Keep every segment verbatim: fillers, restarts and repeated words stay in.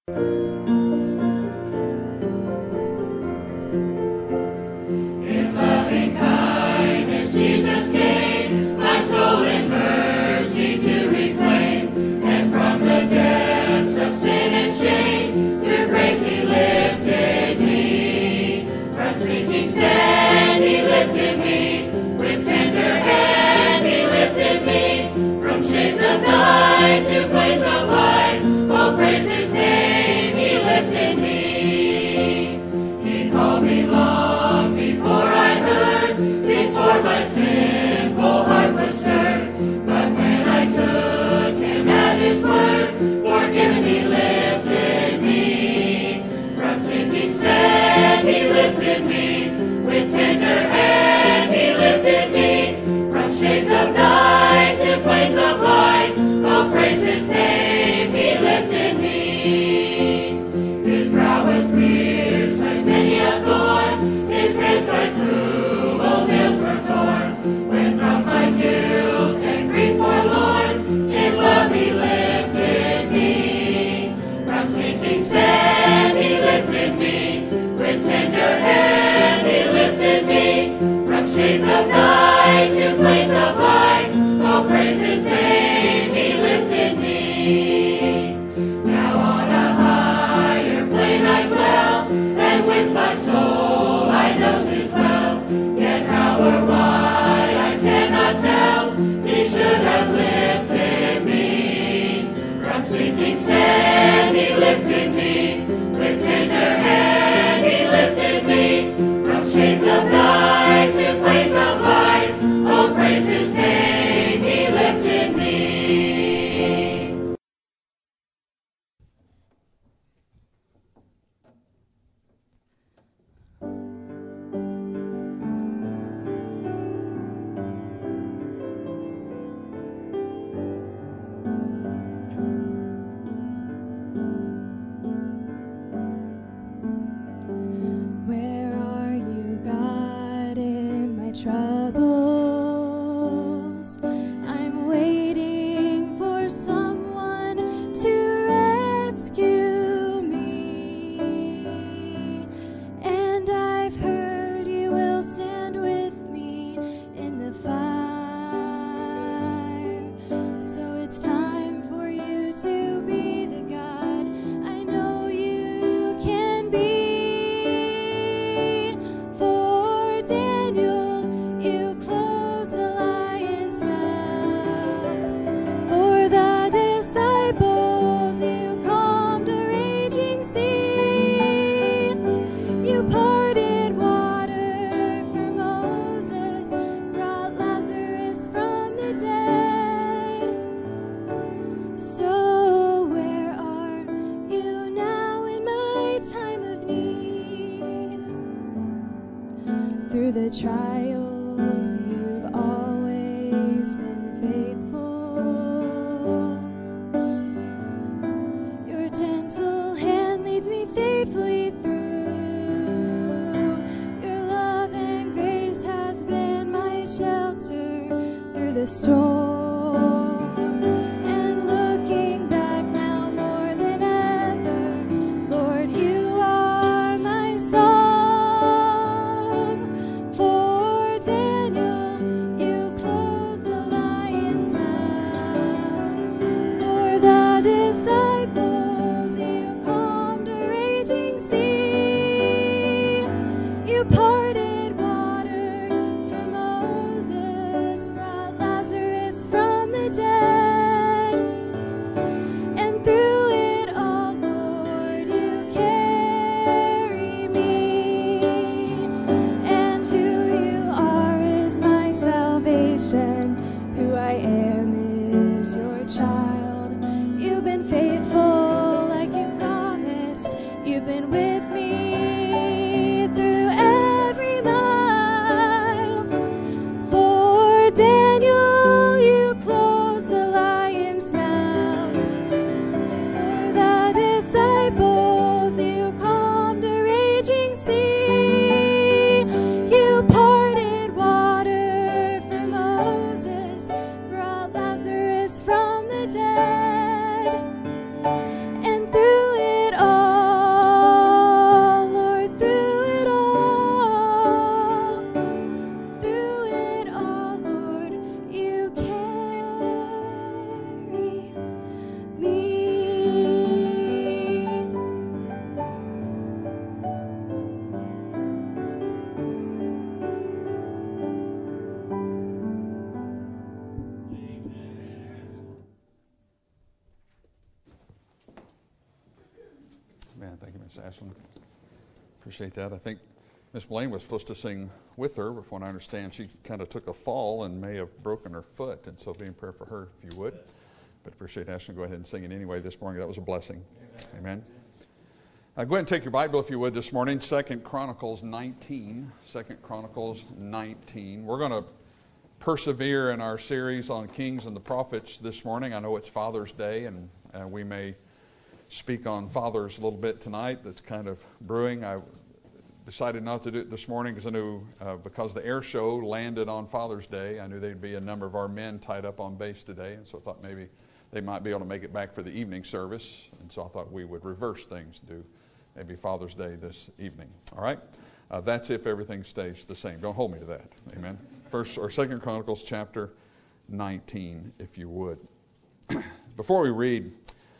For Man, thank you, Miss Ashland. Appreciate that. I think Miss Blaine was supposed to sing with her, but from what I understand, she kind of took a fall and may have broken her foot, and so be in prayer for her if you would. But appreciate Ashland. Go ahead and sing it anyway this morning. That was a blessing. Amen. Amen. Uh, go ahead and take your Bible, if you would, this morning. Second Chronicles nineteen. Second Chronicles nineteen. We're going to persevere in our series on kings and the prophets this morning. I know it's Father's Day, and uh, we may speak on fathers a little bit tonight. That's kind of brewing. I decided not to do it this morning because I knew uh, because the air show landed on Father's Day, I knew there'd be a number of our men tied up on base today, and so I thought maybe they might be able to make it back for the evening service, and so I thought we would reverse things, do maybe Father's Day this evening. All right? Uh, that's if everything stays the same. Don't hold me to that. Amen. First or Second Chronicles chapter nineteen, if you would. Before we read,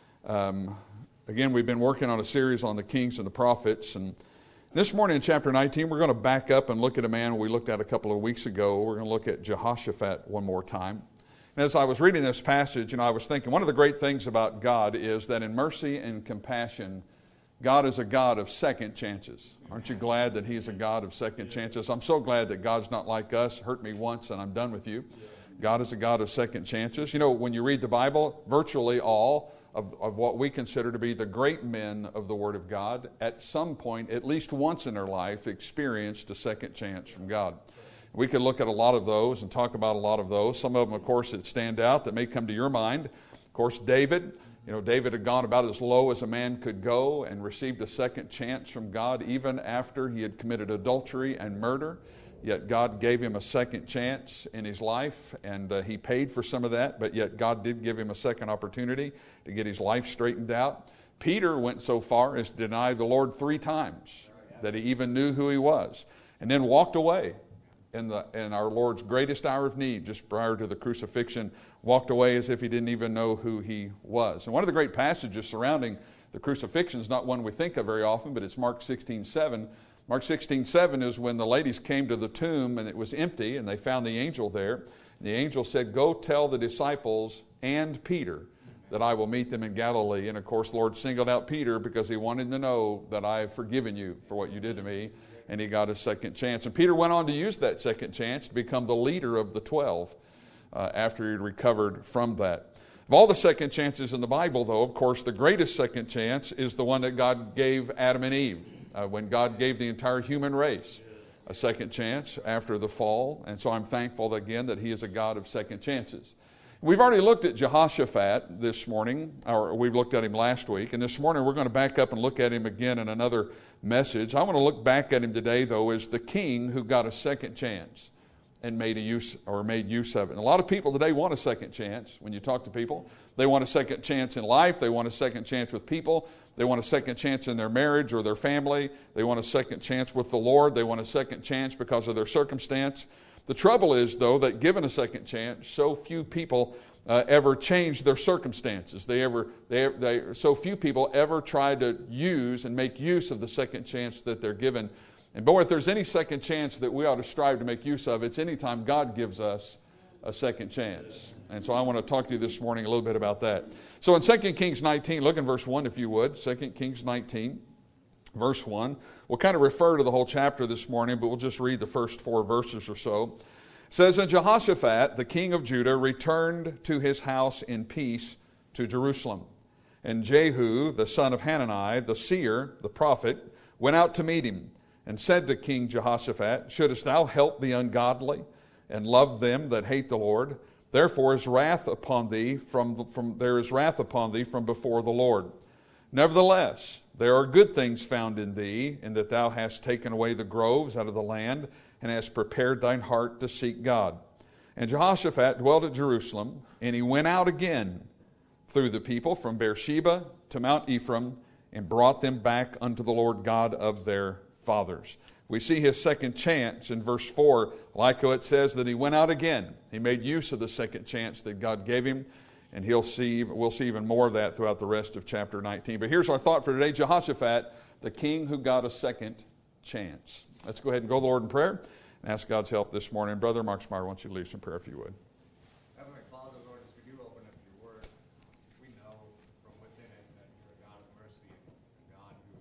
um, again, we've been working on a series on the kings and the prophets, and this morning in chapter nineteen, we're going to back up and look at a man we looked at a couple of weeks ago. We're going to look at Jehoshaphat one more time. And as I was reading this passage, you know, I was thinking one of the great things about God is that in mercy and compassion, God is a God of second chances. Aren't you glad that He is a God of second chances? I'm so glad that God's not like us, hurt me once and I'm done with you. God is a God of second chances. You know, when you read the Bible, virtually all of, of what we consider to be the great men of the Word of God, at some point, at least once in their life, experienced a second chance from God. We could look at a lot of those and talk about a lot of those. Some of them, of course, that stand out that may come to your mind. Of course, David. You know, David had gone about as low as a man could go and received a second chance from God even after he had committed adultery and murder. Yet God gave him a second chance in his life, and uh, he paid for some of that, but yet God did give him a second opportunity to get his life straightened out. Peter went so far as to deny the Lord three times, that he even knew who he was, and then walked away in, the, in our Lord's greatest hour of need, just prior to the crucifixion, walked away as if he didn't even know who he was. And one of the great passages surrounding the crucifixion is not one we think of very often, but it's Mark sixteen seven. Mark sixteen seven is when the ladies came to the tomb and it was empty and they found the angel there. And the angel said, "Go tell the disciples and Peter that I will meet them in Galilee." And of course, the Lord singled out Peter because he wanted to know that I have forgiven you for what you did to me. And he got a second chance. And Peter went on to use that second chance to become the leader of the twelve uh, after he had recovered from that. Of all the second chances in the Bible, though, of course, the greatest second chance is the one that God gave Adam and Eve. Uh, when God gave the entire human race a second chance after the fall. And so I'm thankful, again, that He is a God of second chances. We've already looked at Jehoshaphat this morning, or we've looked at him last week, and this morning we're going to back up and look at him again in another message. I want to look back at him today, though, as the king who got a second chance and made a use or made use of it. And a lot of people today want a second chance. When you talk to people, they want a second chance in life. They want a second chance with people. They want a second chance in their marriage or their family. They want a second chance with the Lord. They want a second chance because of their circumstance. The trouble is, though, that given a second chance, so few people uh, ever change their circumstances. They ever, they, they, so few people ever try to use and make use of the second chance that they're given. And boy, if there's any second chance that we ought to strive to make use of, it's any time God gives us a second chance. And so I want to talk to you this morning a little bit about that. So in Second Kings nineteen, look in verse one if you would. Second Kings nineteen, verse one. We'll kind of refer to the whole chapter this morning, but we'll just read the first four verses or so. It says, "And Jehoshaphat, the king of Judah, returned to his house in peace to Jerusalem. And Jehu, the son of Hanani, the seer, the prophet, went out to meet him, and said to King Jehoshaphat, Shouldest thou help the ungodly and love them that hate the Lord? Therefore is wrath upon thee from, from there is wrath upon thee from before the Lord. Nevertheless, there are good things found in thee, in that thou hast taken away the groves out of the land, and hast prepared thine heart to seek God. And Jehoshaphat dwelt at Jerusalem, and he went out again through the people from Beersheba to Mount Ephraim, and brought them back unto the Lord God of their fathers." We see his second chance in verse four, like how it says that he went out again. He made use of the second chance that God gave him, and he'll see, we'll see even more of that throughout the rest of chapter nineteen. But here's our thought for today: Jehoshaphat, the king who got a second chance. Let's go ahead and go to the Lord in prayer and ask God's help this morning. Brother Marksmeyer, why don't you lead us in prayer if you would. Heavenly Father, Lord, as we do open up your word, we know from within it that you're a God of mercy and a God who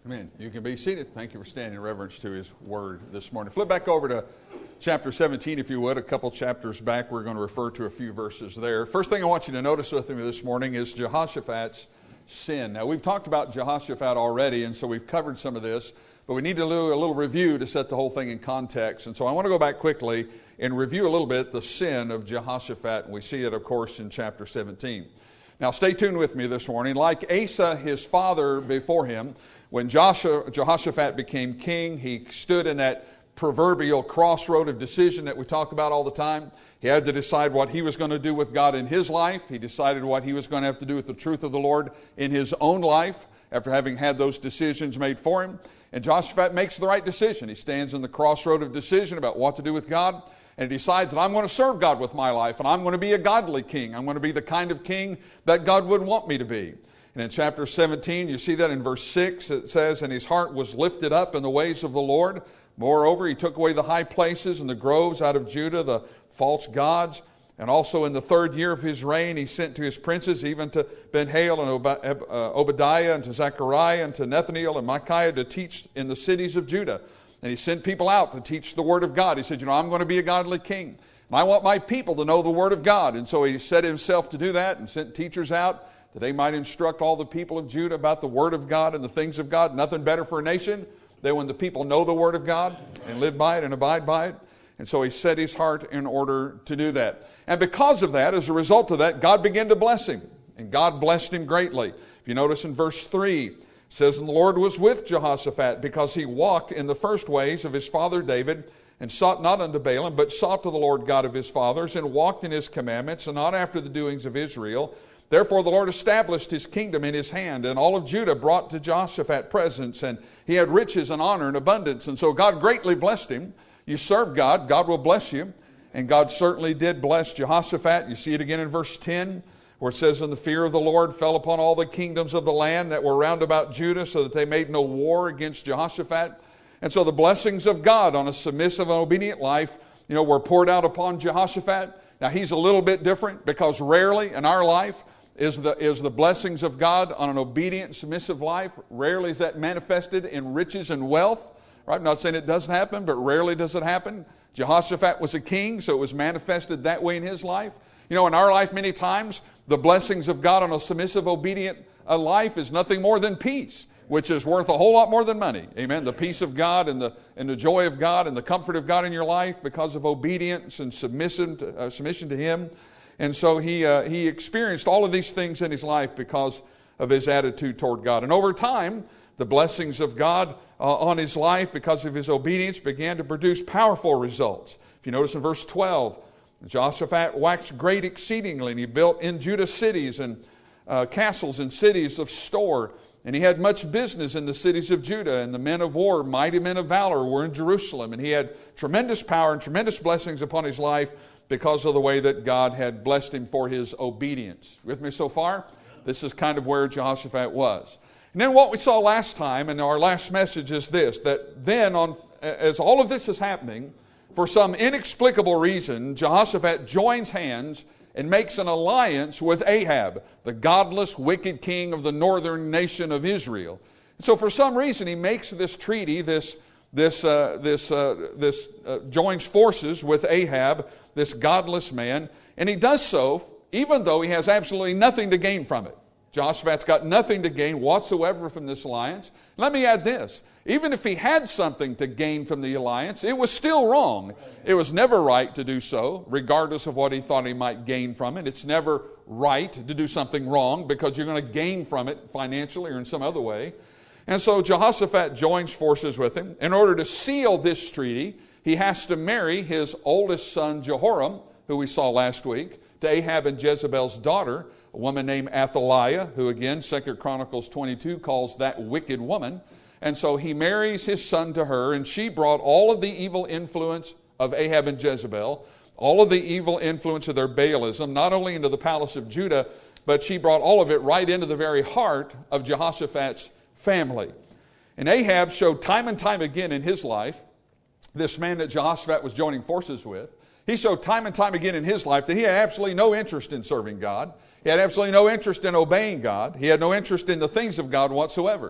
Amen. You can be seated. Thank you for standing in reverence to His Word this morning. Flip back over to chapter seventeen, if you would. A couple chapters back, we're going to refer to a few verses there. First thing I want you to notice with me this morning is Jehoshaphat's sin. Now, we've talked about Jehoshaphat already, and so we've covered some of this, but we need to do a little review to set the whole thing in context. And so I want to go back quickly and review a little bit the sin of Jehoshaphat, and we see it, of course, in chapter seventeen. Now, stay tuned with me this morning. Like Asa, his father before him, when Joshua, Jehoshaphat became king, he stood in that proverbial crossroad of decision that we talk about all the time. He had to decide what he was going to do with God in his life. He decided what he was going to have to do with the truth of the Lord in his own life after having had those decisions made for him. And Jehoshaphat makes the right decision. He stands in the crossroad of decision about what to do with God, and he decides that I'm going to serve God with my life, and I'm going to be a godly king. I'm going to be the kind of king that God would want me to be. And in chapter seventeen, you see that in verse six, it says, "And his heart was lifted up in the ways of the Lord. Moreover, he took away the high places and the groves out of Judah, the false gods. And also in the third year of his reign, he sent to his princes, even to Ben-Hail and Ob- uh, Obadiah, and to Zechariah, and to Nethaneel and Micaiah, to teach in the cities of Judah. And he sent people out to teach the word of God. He said, you know, I'm going to be a godly king, and I want my people to know the word of God. And so he set himself to do that and sent teachers out that they might instruct all the people of Judah about the word of God and the things of God. Nothing better for a nation than when the people know the word of God and live by it and abide by it. And so he set his heart in order to do that. And because of that, as a result of that, God began to bless him. And God blessed him greatly. If you notice in verse three, it says, "And the Lord was with Jehoshaphat, because he walked in the first ways of his father David, and sought not unto Baalim, but sought to the Lord God of his fathers, and walked in his commandments, and not after the doings of Israel. Therefore the Lord established his kingdom in his hand, and all of Judah brought to Jehoshaphat presents, and he had riches and honor and abundance." And so God greatly blessed him. You serve God, God will bless you. And God certainly did bless Jehoshaphat. You see it again in verse ten, where it says, "And the fear of the Lord fell upon all the kingdoms of the land that were round about Judah, so that they made no war against Jehoshaphat." And so the blessings of God on a submissive and obedient life, you know, were poured out upon Jehoshaphat. Now he's a little bit different, because rarely in our life is the, is the blessings of God on an obedient, submissive life. Rarely is that manifested in riches and wealth. Right? I'm not saying it doesn't happen, but rarely does it happen. Jehoshaphat was a king, so it was manifested that way in his life. You know, in our life, many times, the blessings of God on a submissive, obedient uh, life is nothing more than peace, which is worth a whole lot more than money. Amen. The peace of God and the and the joy of God and the comfort of God in your life because of obedience and submission to, uh, submission to Him. And so he uh, he experienced all of these things in his life because of his attitude toward God. And over time, the blessings of God uh, on his life, because of his obedience, began to produce powerful results. If you notice in verse twelve, Jehoshaphat waxed great exceedingly, and he built in Judah cities and uh, castles and cities of store. And he had much business in the cities of Judah, and the men of war, mighty men of valor, were in Jerusalem. And he had tremendous power and tremendous blessings upon his life because of the way that God had blessed him for his obedience. With me so far? This is kind of where Jehoshaphat was. And then what we saw last time, and our last message is this, that then on, as all of this is happening, for some inexplicable reason, Jehoshaphat joins hands and makes an alliance with Ahab, the godless, wicked king of the northern nation of Israel. And so for some reason, he makes this treaty, this, this, uh, this, uh, this uh, joins forces with Ahab, this godless man, and he does so even though he has absolutely nothing to gain from it. Jehoshaphat's got nothing to gain whatsoever from this alliance. Let me add this. Even if he had something to gain from the alliance, it was still wrong. It was never right to do so, regardless of what he thought he might gain from it. It's never right to do something wrong because you're going to gain from it financially or in some other way. And so Jehoshaphat joins forces with him. In order to seal this treaty, he has to marry his oldest son Jehoram, who we saw last week, to Ahab and Jezebel's daughter, a woman named Athaliah, who again, Second Chronicles twenty-two calls that wicked woman. And so he marries his son to her, and she brought all of the evil influence of Ahab and Jezebel, all of the evil influence of their Baalism, not only into the palace of Judah, but she brought all of it right into the very heart of Jehoshaphat's family. And Ahab showed time and time again in his life, this man that Jehoshaphat was joining forces with, he showed time and time again in his life that he had absolutely no interest in serving God. He had absolutely no interest in obeying God. He had no interest in the things of God whatsoever.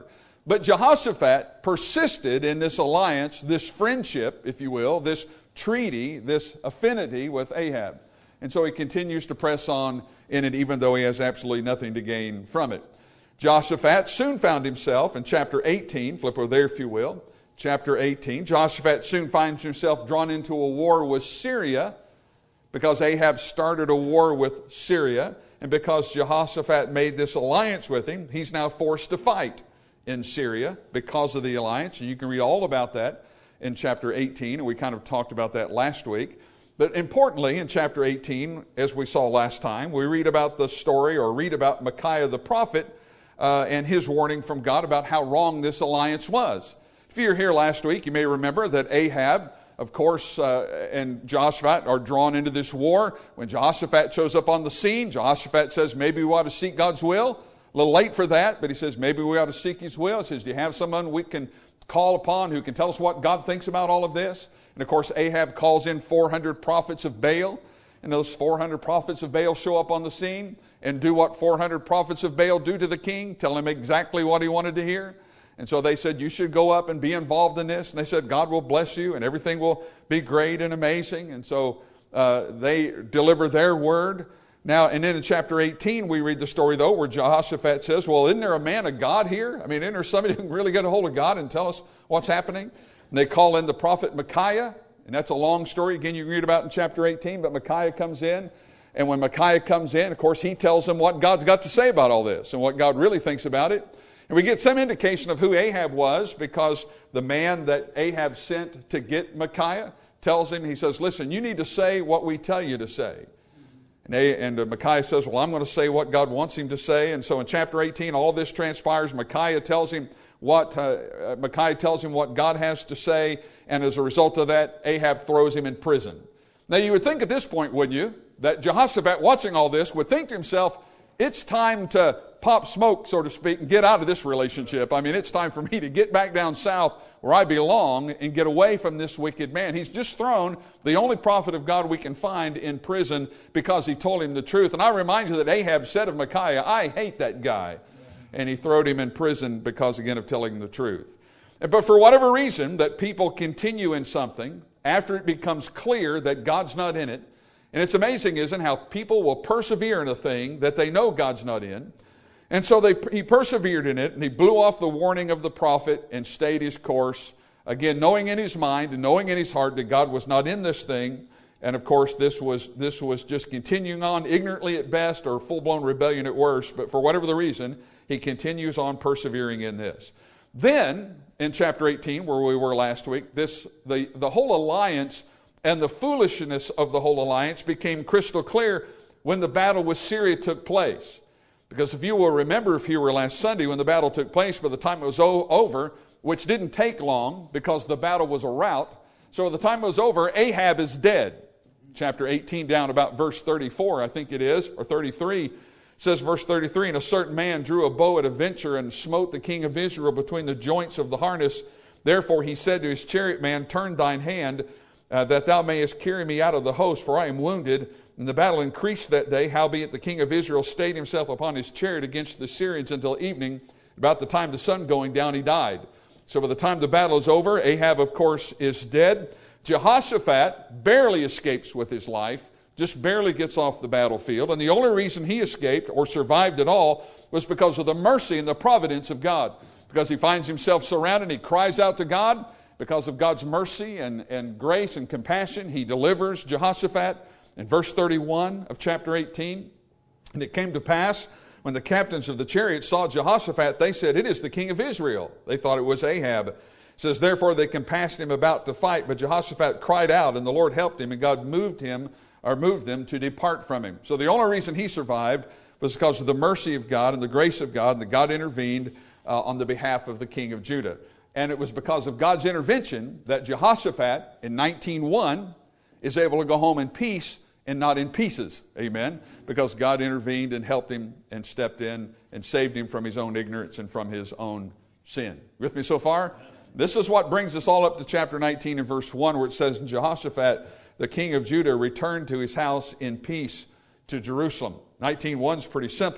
But Jehoshaphat persisted in this alliance, this friendship, if you will, this treaty, this affinity with Ahab. And so he continues to press on in it, even though he has absolutely nothing to gain from it. Jehoshaphat soon found himself in chapter eighteen, flip over there if you will, chapter eighteen. Jehoshaphat soon finds himself drawn into a war with Syria because Ahab started a war with Syria. And because Jehoshaphat made this alliance with him, he's now forced to fight in Syria because of the alliance. And you can read all about that in chapter eighteen. And we kind of talked about that last week. But importantly, in chapter eighteen, as we saw last time, we read about the story or read about Micaiah the prophet uh, and his warning from God about how wrong this alliance was. If you were here last week, you may remember that Ahab, of course, uh, and Jehoshaphat are drawn into this war. When Jehoshaphat shows up on the scene, Jehoshaphat says, maybe we ought to seek God's will. A little late for that, but he says, maybe we ought to seek His will. He says, do you have someone we can call upon who can tell us what God thinks about all of this? And of course, Ahab calls in four hundred prophets of Baal. And those four hundred prophets of Baal show up on the scene and do what four hundred prophets of Baal do to the king, tell him exactly what he wanted to hear. And so they said, you should go up and be involved in this. And they said, God will bless you and everything will be great and amazing. And so uh, they deliver their word. Now, and then in chapter eighteen, we read the story, though, where Jehoshaphat says, well, isn't there a man of God here? I mean, isn't there somebody who can really get a hold of God and tell us what's happening? And they call in the prophet Micaiah. And that's a long story. Again, you can read about in chapter eighteen. But Micaiah comes in. And when Micaiah comes in, of course, he tells them what God's got to say about all this and what God really thinks about it. And we get some indication of who Ahab was because the man that Ahab sent to get Micaiah tells him, he says, listen, you need to say what we tell you to say. And, and uh, Micaiah says, well, I'm going to say what God wants him to say. And so in chapter eighteen, all this transpires. Micaiah tells him what uh, Micaiah tells him what God has to say. And as a result of that, Ahab throws him in prison. Now you would think at this point, wouldn't you, that Jehoshaphat, watching all this, would think to himself, it's time to pop smoke, so to speak, and get out of this relationship. I mean, it's time for me to get back down south where I belong and get away from this wicked man. He's just thrown the only prophet of God we can find in prison because he told him the truth. And I remind you that Ahab said of Micaiah, I hate that guy. And he throwed him in prison because, again, of telling the truth. But for whatever reason, that people continue in something after it becomes clear that God's not in it. And it's amazing, isn't it, how people will persevere in a thing that they know God's not in. And so they, he persevered in it, and he blew off the warning of the prophet and stayed his course. Again, knowing in his mind and knowing in his heart that God was not in this thing. And of course, this was, this was just continuing on ignorantly at best or full-blown rebellion at worst. But for whatever the reason, he continues on persevering in this. Then, in chapter eighteen, where we were last week, this the, the whole alliance and the foolishness of the whole alliance became crystal clear when the battle with Syria took place. Because if you will remember, if you were last Sunday, when the battle took place, by the time it was o- over, which didn't take long because the battle was a rout, so by the time it was over, Ahab is dead. Chapter eighteen down about verse thirty-four, I think it is, or thirty-three, says verse thirty-three, and a certain man drew a bow at a venture and smote the king of Israel between the joints of the harness. Therefore he said to his chariot man, turn thine hand, uh, that thou mayest carry me out of the host, for I am wounded. And the battle increased that day, howbeit the king of Israel stayed himself upon his chariot against the Syrians until evening. About the time the sun going down, he died. So by the time the battle is over, Ahab, of course, is dead. Jehoshaphat barely escapes with his life, just barely gets off the battlefield. And the only reason he escaped or survived at all was because of the mercy and the providence of God. Because he finds himself surrounded, he cries out to God. Because of God's mercy and, and grace and compassion, he delivers Jehoshaphat. In verse thirty-one of chapter eighteen, and it came to pass, when the captains of the chariots saw Jehoshaphat, they said, it is the king of Israel. They thought it was Ahab. It says, therefore they compassed him about to fight, but Jehoshaphat cried out, and the Lord helped him, and God moved him, or moved them to depart from him. So the only reason he survived was because of the mercy of God and the grace of God, and that God intervened uh, on the behalf of the king of Judah. And it was because of God's intervention that Jehoshaphat, in nineteen one, is able to go home in peace and not in pieces. Amen. Because God intervened and helped him and stepped in and saved him from his own ignorance and from his own sin. With me so far? This is what brings us all up to chapter nineteen and verse one, where it says, Jehoshaphat, the king of Judah, returned to his house in peace to Jerusalem. nineteen one is pretty simple.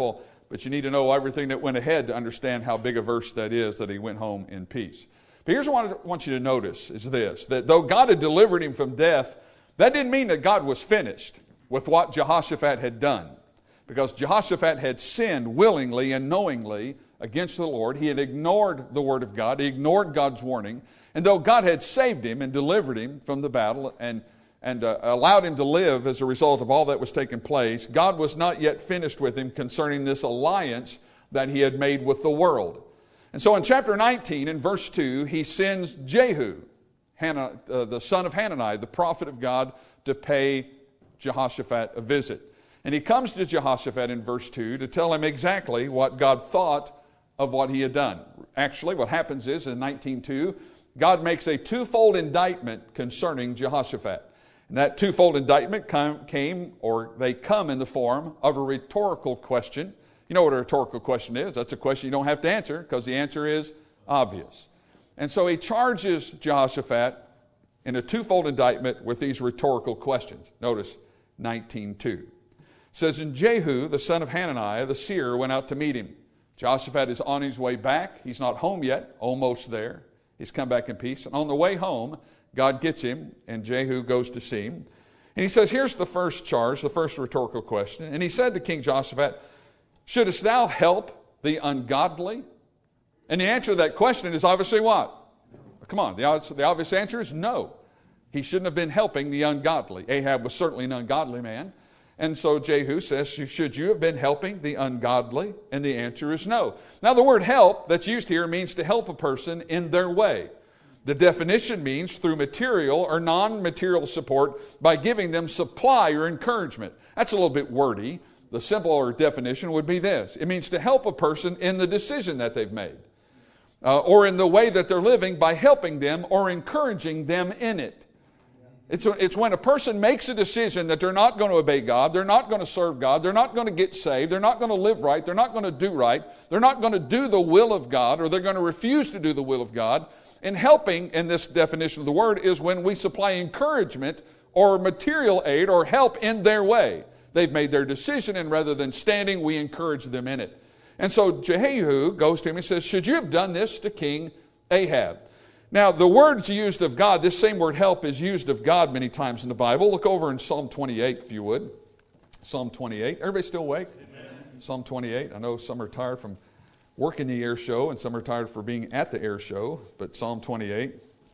but you need to know everything that went ahead to understand how big a verse that is, that he went home in peace. But here's what I want you to notice is this, that though God had delivered him from death, that didn't mean that God was finished with what Jehoshaphat had done. Because Jehoshaphat had sinned willingly and knowingly against the Lord. He had ignored the word of God. He ignored God's warning. And though God had saved him and delivered him from the battle and, and uh, allowed him to live as a result of all that was taking place, God was not yet finished with him concerning this alliance that he had made with the world. And so in chapter nineteen, in verse two, he sends Jehu, Hannah, uh, the son of Hanani, the prophet of God, to pay Jehoshaphat a visit. And he comes to Jehoshaphat in verse two to tell him exactly what God thought of what he had done. Actually, what happens is in nineteen two, God makes a twofold indictment concerning Jehoshaphat. And that twofold indictment come, came, or they come in the form of a rhetorical question. You know what a rhetorical question is? That's a question you don't have to answer because the answer is obvious. And so he charges Jehoshaphat in a twofold indictment with these rhetorical questions. Notice nineteen two. It says, and Jehu, the son of Hananiah, the seer, went out to meet him. Jehoshaphat is on his way back. He's not home yet, almost there. He's come back in peace. And on the way home, God gets him, and Jehu goes to see him. And he says, here's the first charge, the first rhetorical question. And he said to King Jehoshaphat, shouldest thou help the ungodly? And the answer to that question is obviously what? Come on, the, the obvious answer is no. He shouldn't have been helping the ungodly. Ahab was certainly an ungodly man. And so Jehu says, should you have been helping the ungodly? And the answer is no. Now the word help that's used here means to help a person in their way. The definition means through material or non-material support by giving them supply or encouragement. That's a little bit wordy. The simpler definition would be this. It means to help a person in the decision that they've made. Uh, or in the way that they're living by helping them or encouraging them in it. It's, a, it's when a person makes a decision that they're not going to obey God, they're not going to serve God, they're not going to get saved, they're not going to live right, they're not going to do right, they're not going to do the will of God, or they're going to refuse to do the will of God. And helping, in this definition of the word, is when we supply encouragement or material aid or help in their way. They've made their decision, and rather than standing, we encourage them in it. And so Jehu goes to him and says, should you have done this to King Ahab? Now, the words used of God, this same word help is used of God many times in the Bible. Look over in Psalm twenty-eight, if you would. Psalm twenty-eight. Everybody still awake? Amen. Psalm twenty-eight. I know some are tired from working the air show and some are tired for being at the air show, but Psalm twenty-eight.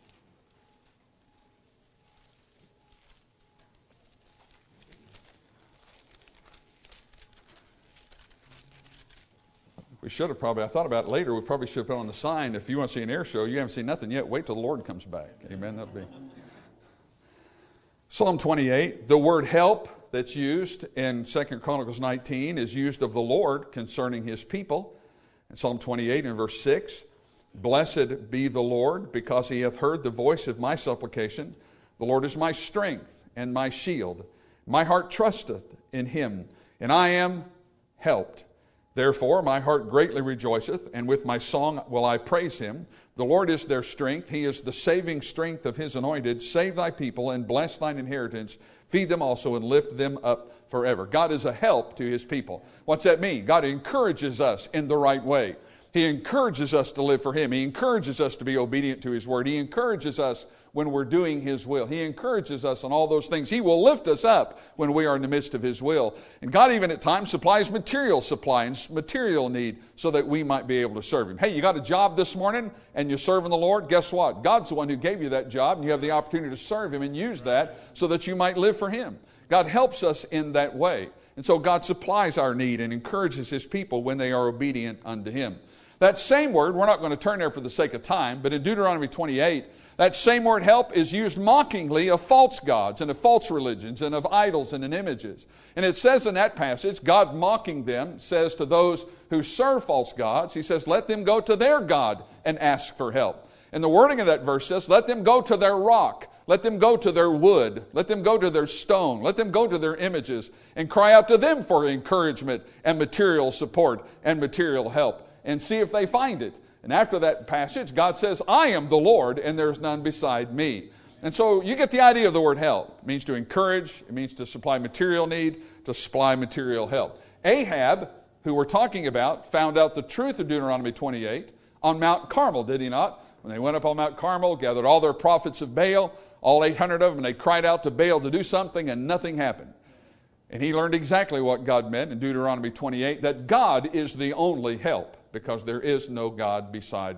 We should have probably, I thought about it later, we probably should have put on the sign, if you want to see an air show, you haven't seen nothing yet, wait till the Lord comes back. Amen. That'll be. Psalm twenty-eight, the word help that's used in Second Chronicles nineteen is used of the Lord concerning his people. In Psalm twenty-eight in verse six, blessed be the Lord, because he hath heard the voice of my supplication. The Lord is my strength and my shield. My heart trusteth in him, and I am helped. Therefore my heart greatly rejoiceth, and with my song will I praise him. The Lord is their strength. He is the saving strength of his anointed. Save thy people and bless thine inheritance. Feed them also and lift them up forever. God is a help to his people. What's that mean? God encourages us in the right way. He encourages us to live for him. He encourages us to be obedient to his word. He encourages us when we're doing his will. He encourages us on all those things. He will lift us up when we are in the midst of his will. And God even at times supplies material supply and material need so that we might be able to serve him. Hey, you got a job this morning and you're serving the Lord? Guess what? God's the one who gave you that job, and you have the opportunity to serve him and use that so that you might live for him. God helps us in that way. And so God supplies our need and encourages his people when they are obedient unto him. That same word, we're not going to turn there for the sake of time, but in Deuteronomy twenty-eight, that same word help is used mockingly of false gods and of false religions and of idols and in images. And it says in that passage, God mocking them says to those who serve false gods, he says, let them go to their God and ask for help. And the wording of that verse says, let them go to their rock, let them go to their wood, let them go to their stone, let them go to their images and cry out to them for encouragement and material support and material help and see if they find it. And after that passage, God says, I am the Lord, and there's none beside me. And so you get the idea of the word help. It means to encourage. It means to supply material need, to supply material help. Ahab, who we're talking about, found out the truth of Deuteronomy twenty-eight on Mount Carmel, did he not? When they went up on Mount Carmel, gathered all their prophets of Baal, all eight hundred of them, and they cried out to Baal to do something, and nothing happened. And he learned exactly what God meant in Deuteronomy twenty-eight, that God is the only help, because there is no God beside,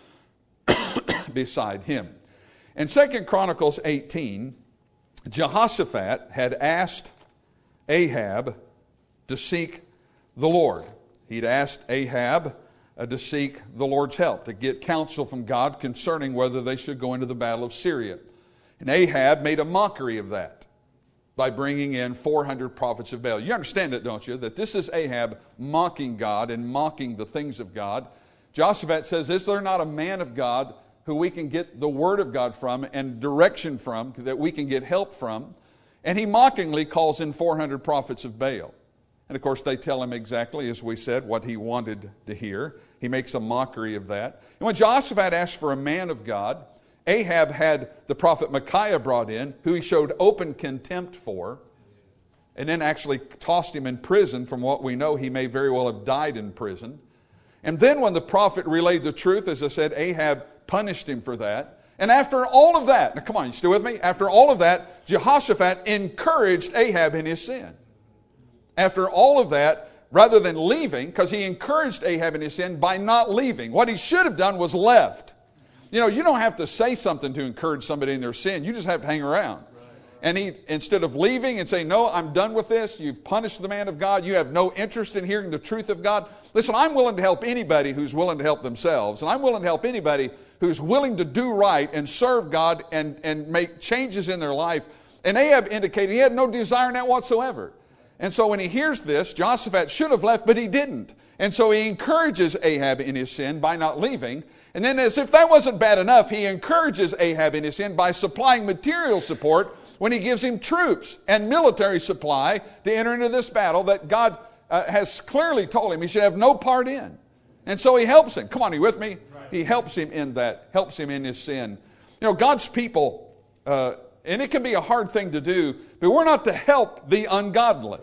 beside him. In Second Chronicles eighteen, Jehoshaphat had asked Ahab to seek the Lord. He'd asked Ahab uh, to seek the Lord's help, to get counsel from God concerning whether they should go into the battle of Syria. And Ahab made a mockery of that by bringing in four hundred prophets of Baal. You understand it, don't you? That this is Ahab mocking God and mocking the things of God. Jehoshaphat says, is there not a man of God who we can get the word of God from and direction from, that we can get help from? And he mockingly calls in four hundred prophets of Baal. And of course they tell him exactly, as we said, what he wanted to hear. He makes a mockery of that. And when Jehoshaphat asked for a man of God, Ahab had the prophet Micaiah brought in, who he showed open contempt for, and then actually tossed him in prison. From what we know, he may very well have died in prison. And then when the prophet relayed the truth, as I said, Ahab punished him for that. And after all of that, now come on, you still with me? After all of that, Jehoshaphat encouraged Ahab in his sin. After all of that, rather than leaving, because he encouraged Ahab in his sin by not leaving. What he should have done was left. You know, you don't have to say something to encourage somebody in their sin. You just have to hang around. And he, instead of leaving and saying, no, I'm done with this, you've punished the man of God, you have no interest in hearing the truth of God. Listen, I'm willing to help anybody who's willing to help themselves. And I'm willing to help anybody who's willing to do right and serve God and, and make changes in their life. And Ahab indicated he had no desire in that whatsoever. And so when he hears this, Jehoshaphat should have left, but he didn't. And so he encourages Ahab in his sin by not leaving. And then, as if that wasn't bad enough, he encourages Ahab in his sin by supplying material support when he gives him troops and military supply to enter into this battle that God uh, has clearly told him he should have no part in. And so he helps him. Come on, are you with me? Right. He helps him in that, helps him in his sin. You know, God's people, uh, and it can be a hard thing to do, but we're not to help the ungodly.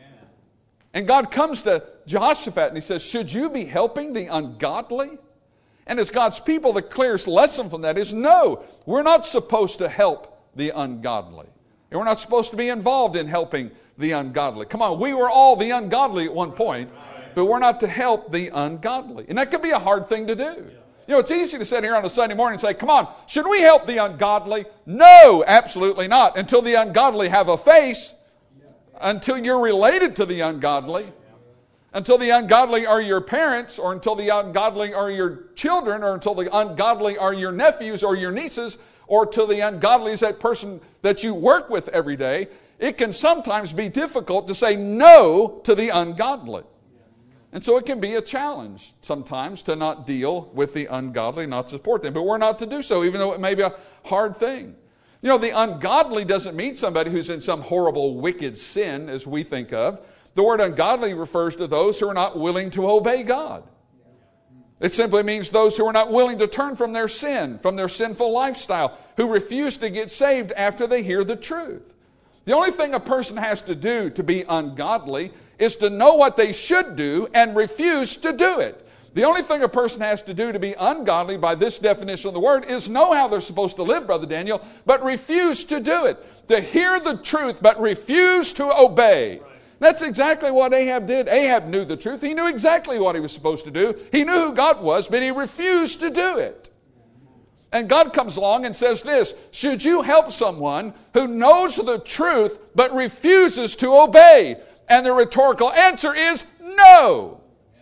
And God comes to Jehoshaphat and he says, should you be helping the ungodly? And as God's people, the clearest lesson from that is no, we're not supposed to help the ungodly. And we're not supposed to be involved in helping the ungodly. Come on, we were all the ungodly at one point, but we're not to help the ungodly. And that can be a hard thing to do. You know, it's easy to sit here on a Sunday morning and say, come on, should we help the ungodly? No, absolutely not. Until the ungodly have a face, until you're related to the ungodly, until the ungodly are your parents, or until the ungodly are your children, or until the ungodly are your nephews or your nieces, or till the ungodly is that person that you work with every day, it can sometimes be difficult to say no to the ungodly. And so it can be a challenge sometimes to not deal with the ungodly, not support them. But we're not to do so, even though it may be a hard thing. You know, the ungodly doesn't mean somebody who's in some horrible, wicked sin as we think of. The word ungodly refers to those who are not willing to obey God. It simply means those who are not willing to turn from their sin, from their sinful lifestyle, who refuse to get saved after they hear the truth. The only thing a person has to do to be ungodly is to know what they should do and refuse to do it. The only thing a person has to do to be ungodly by this definition of the word is know how they're supposed to live, Brother Daniel, but refuse to do it. To hear the truth, but refuse to obey. That's exactly what Ahab did. Ahab knew the truth. He knew exactly what he was supposed to do. He knew who God was, but he refused to do it. And God comes along and says this, should you help someone who knows the truth but refuses to obey? And the rhetorical answer is no.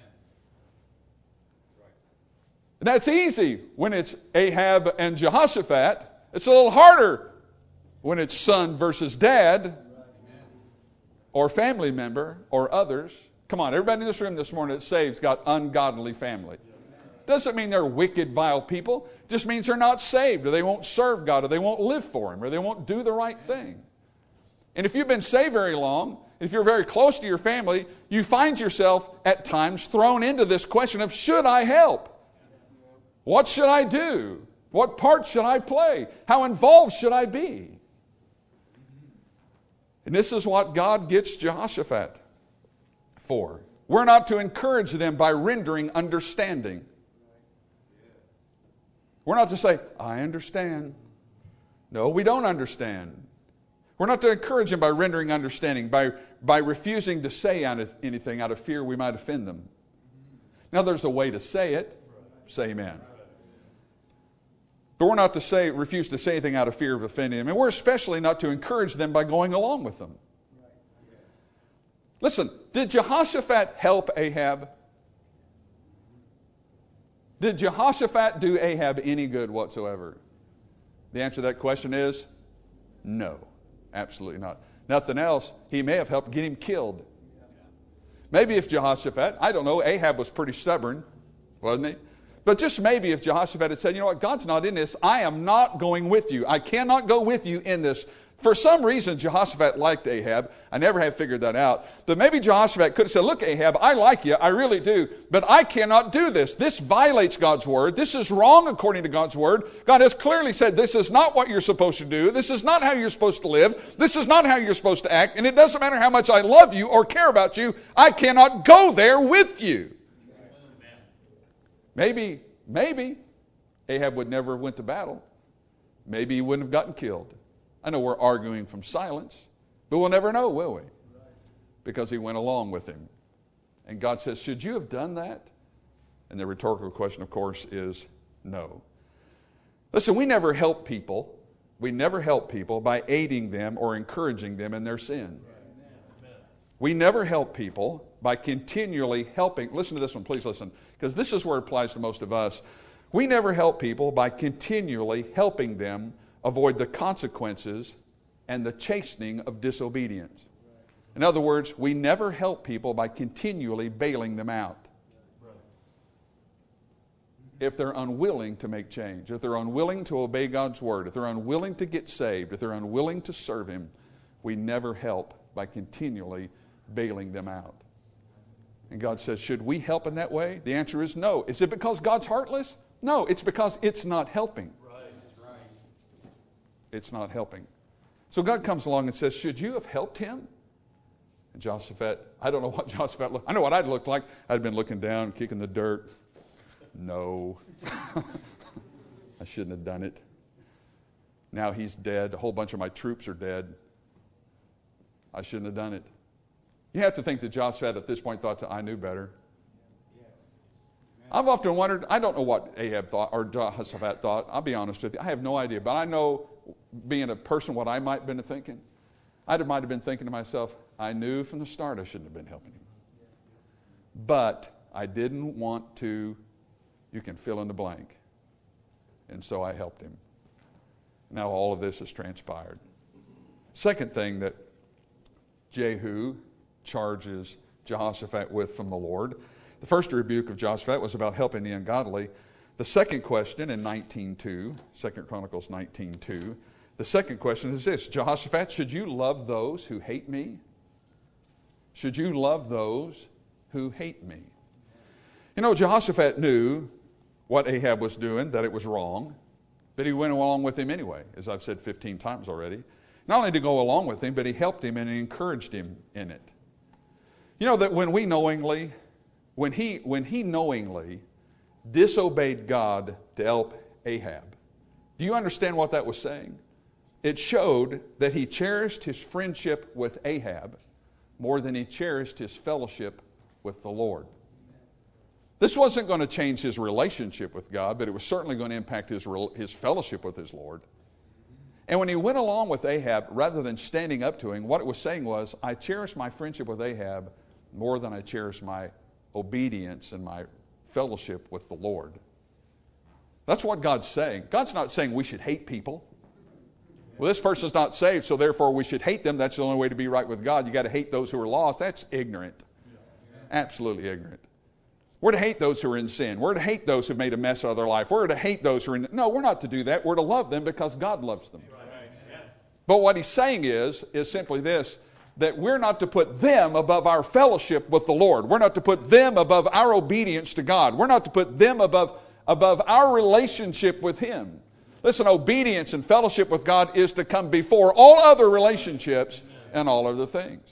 And that's easy when it's Ahab and Jehoshaphat. It's a little harder when it's son versus dad, or family member, or others. Come on, everybody in this room this morning that's saved has got ungodly family. Doesn't mean they're wicked, vile people. It just means they're not saved, or they won't serve God, or they won't live for Him, or they won't do the right thing. And if you've been saved very long, if you're very close to your family, you find yourself at times thrown into this question of, should I help? What should I do? What part should I play? How involved should I be? And this is what God gets Jehoshaphat for. We're not to encourage them by rendering understanding. We're not to say, I understand. No, we don't understand. We're not to encourage them by rendering understanding, by, by refusing to say anything out of fear we might offend them. Now, there's a way to say it. Say amen. But we're not to say, refuse to say anything out of fear of offending them. And we're especially not to encourage them by going along with them. Listen, did Jehoshaphat help Ahab? Did Jehoshaphat do Ahab any good whatsoever? The answer to that question is no, absolutely not. Nothing else, he may have helped get him killed. Maybe if Jehoshaphat, I don't know, Ahab was pretty stubborn, wasn't he? But just maybe if Jehoshaphat had said, you know what, God's not in this, I am not going with you. I cannot go with you in this. For some reason, Jehoshaphat liked Ahab. I never have figured that out. But maybe Jehoshaphat could have said, look, Ahab, I like you, I really do, but I cannot do this. This violates God's word. This is wrong according to God's word. God has clearly said this is not what you're supposed to do. This is not how you're supposed to live. This is not how you're supposed to act. And it doesn't matter how much I love you or care about you, I cannot go there with you. Maybe, maybe Ahab would never have went to battle. Maybe he wouldn't have gotten killed. I know we're arguing from silence, but we'll never know, will we? Because he went along with him. And God says, should you have done that? And the rhetorical question, of course, is no. Listen, we never help people. We never help people by aiding them or encouraging them in their sin. We never help people by continually helping. Listen to this one, please listen, because this is where it applies to most of us. We never help people by continually helping them avoid the consequences and the chastening of disobedience. In other words, we never help people by continually bailing them out. If they're unwilling to make change, if they're unwilling to obey God's word, if they're unwilling to get saved, if they're unwilling to serve Him, we never help by continually bailing them out. And God says, should we help in that way? The answer is no. Is it because God's heartless? No, it's because it's not helping. It's not helping. So God comes along and says, should you have helped him? And Jehoshaphat, I don't know what Jehoshaphat looked. I know what I'd looked like. I'd been looking down, kicking the dirt. No. I shouldn't have done it. Now he's dead. A whole bunch of my troops are dead. I shouldn't have done it. You have to think that Jehoshaphat at this point thought, I knew better. I've often wondered, I don't know what Ahab thought or Jehoshaphat thought. I'll be honest with you. I have no idea. But I know, being a person, what I might have been thinking. I might have been thinking to myself, I knew from the start I shouldn't have been helping him. But I didn't want to, you can fill in the blank. And so I helped him. Now all of this has transpired. Second thing that Jehu charges Jehoshaphat with from the Lord. The first rebuke of Jehoshaphat was about helping the ungodly. The second question in nineteen two, Second Chronicles nineteen two, the second question is this: Jehoshaphat, should you love those who hate me? Should you love those who hate me? You know, Jehoshaphat knew what Ahab was doing, that it was wrong, but he went along with him anyway, as I've said fifteen times already. Not only to go along with him, but he helped him and he encouraged him in it. You know that when we knowingly, when he, when he knowingly disobeyed God to help Ahab, do you understand what that was saying? It showed that he cherished his friendship with Ahab more than he cherished his fellowship with the Lord. This wasn't going to change his relationship with God, but it was certainly going to impact his, his fellowship with his Lord. And when he went along with Ahab, rather than standing up to him, what it was saying was, I cherish my friendship with Ahab more than I cherish my obedience and my fellowship with the Lord. That's what God's saying. God's not saying we should hate people. Well, this person's not saved, so therefore we should hate them. That's the only way to be right with God. You got to hate those who are lost. That's ignorant. Absolutely ignorant. We're to hate those who are in sin. We're to hate those who've made a mess of their life. We're to hate those who are in... No, we're not to do that. We're to love them because God loves them. But what he's saying is, is simply this, that we're not to put them above our fellowship with the Lord. We're not to put them above our obedience to God. We're not to put them above, above our relationship with Him. Listen, obedience and fellowship with God is to come before all other relationships and all other things.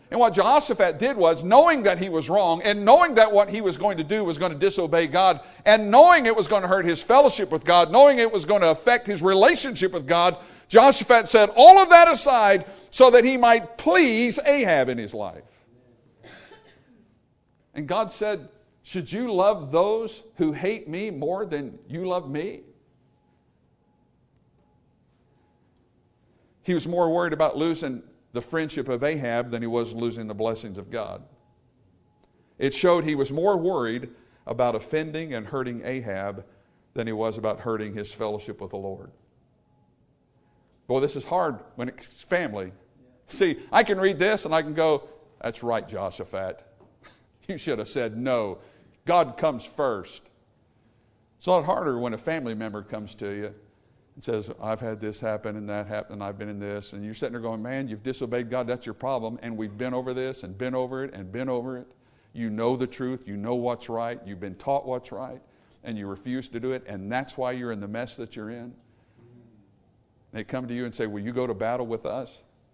And what Jehoshaphat did was, knowing that he was wrong, and knowing that what he was going to do was going to disobey God, and knowing it was going to hurt his fellowship with God, knowing it was going to affect his relationship with God, Jehoshaphat set all of that aside so that he might please Ahab in his life. And God said, should you love those who hate me more than you love me? He was more worried about losing the friendship of Ahab than he was losing the blessings of God. It showed he was more worried about offending and hurting Ahab than he was about hurting his fellowship with the Lord. Boy, this is hard when it's family. See, I can read this and I can go, that's right, Jehoshaphat. You should have said no. God comes first. It's a lot harder when a family member comes to you and says, I've had this happen and that happen and I've been in this. And you're sitting there going, man, you've disobeyed God. That's your problem. And we've been over this and been over it and been over it. You know the truth. You know what's right. You've been taught what's right. And you refuse to do it. And that's why you're in the mess that you're in. They come to you and say, will you go to battle with us?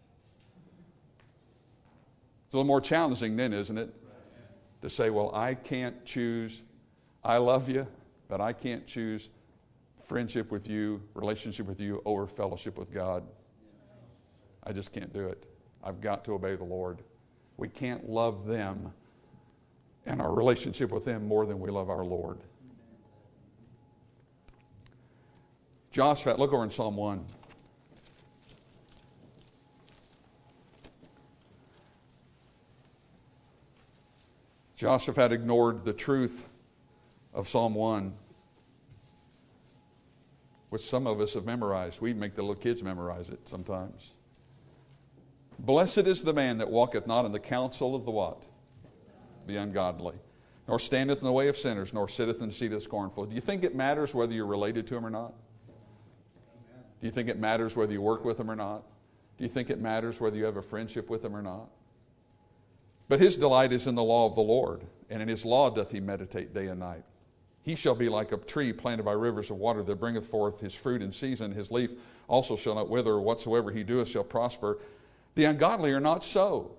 It's a little more challenging then, isn't it? To say, well, I can't choose, I love you, but I can't choose friendship with you, relationship with you over fellowship with God. I just can't do it. I've got to obey the Lord. We can't love them and our relationship with them more than we love our Lord. Jehoshaphat, look over in Psalm one. Jehoshaphat ignored the truth of Psalm one, which some of us have memorized. We make the little kids memorize it sometimes. Blessed is the man that walketh not in the counsel of the what? The ungodly. Nor standeth in the way of sinners, nor sitteth in the seat of the scornful. Do you think it matters whether you're related to him or not? Do you think it matters whether you work with him or not? Do you think it matters whether you have a friendship with him or not? But his delight is in the law of the Lord, and in his law doth he meditate day and night. He shall be like a tree planted by rivers of water that bringeth forth his fruit in season. His leaf also shall not wither, whatsoever he doeth shall prosper. The ungodly are not so.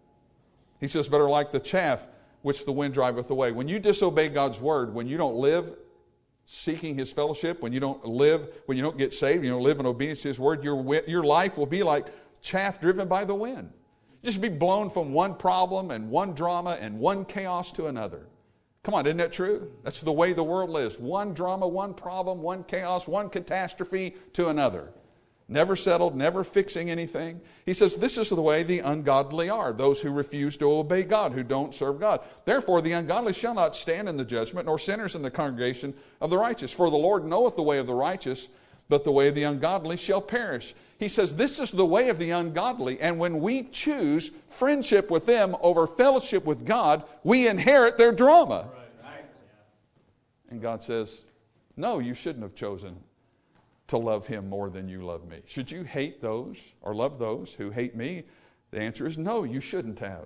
He says, but are like the chaff which the wind driveth away. When you disobey God's word, when you don't live seeking his fellowship, when you don't live, when you don't get saved, you don't live in obedience to his word, your, your life will be like chaff driven by the wind. Just be blown from one problem and one drama and one chaos to another. Come on, isn't that true? That's the way the world lives. One drama, one problem, one chaos, one catastrophe to another. Never settled, never fixing anything. He says this is the way the ungodly are, those who refuse to obey God, who don't serve God. Therefore the ungodly shall not stand in the judgment, nor sinners in the congregation of the righteous. For the Lord knoweth the way of the righteous, but the way of the ungodly shall perish. He says this is the way of the ungodly, and when we choose friendship with them over fellowship with God, we inherit their drama. Right. And God says, no, you shouldn't have chosen to love him more than you love me. Should you hate those or love those who hate me? The answer is no, you shouldn't have.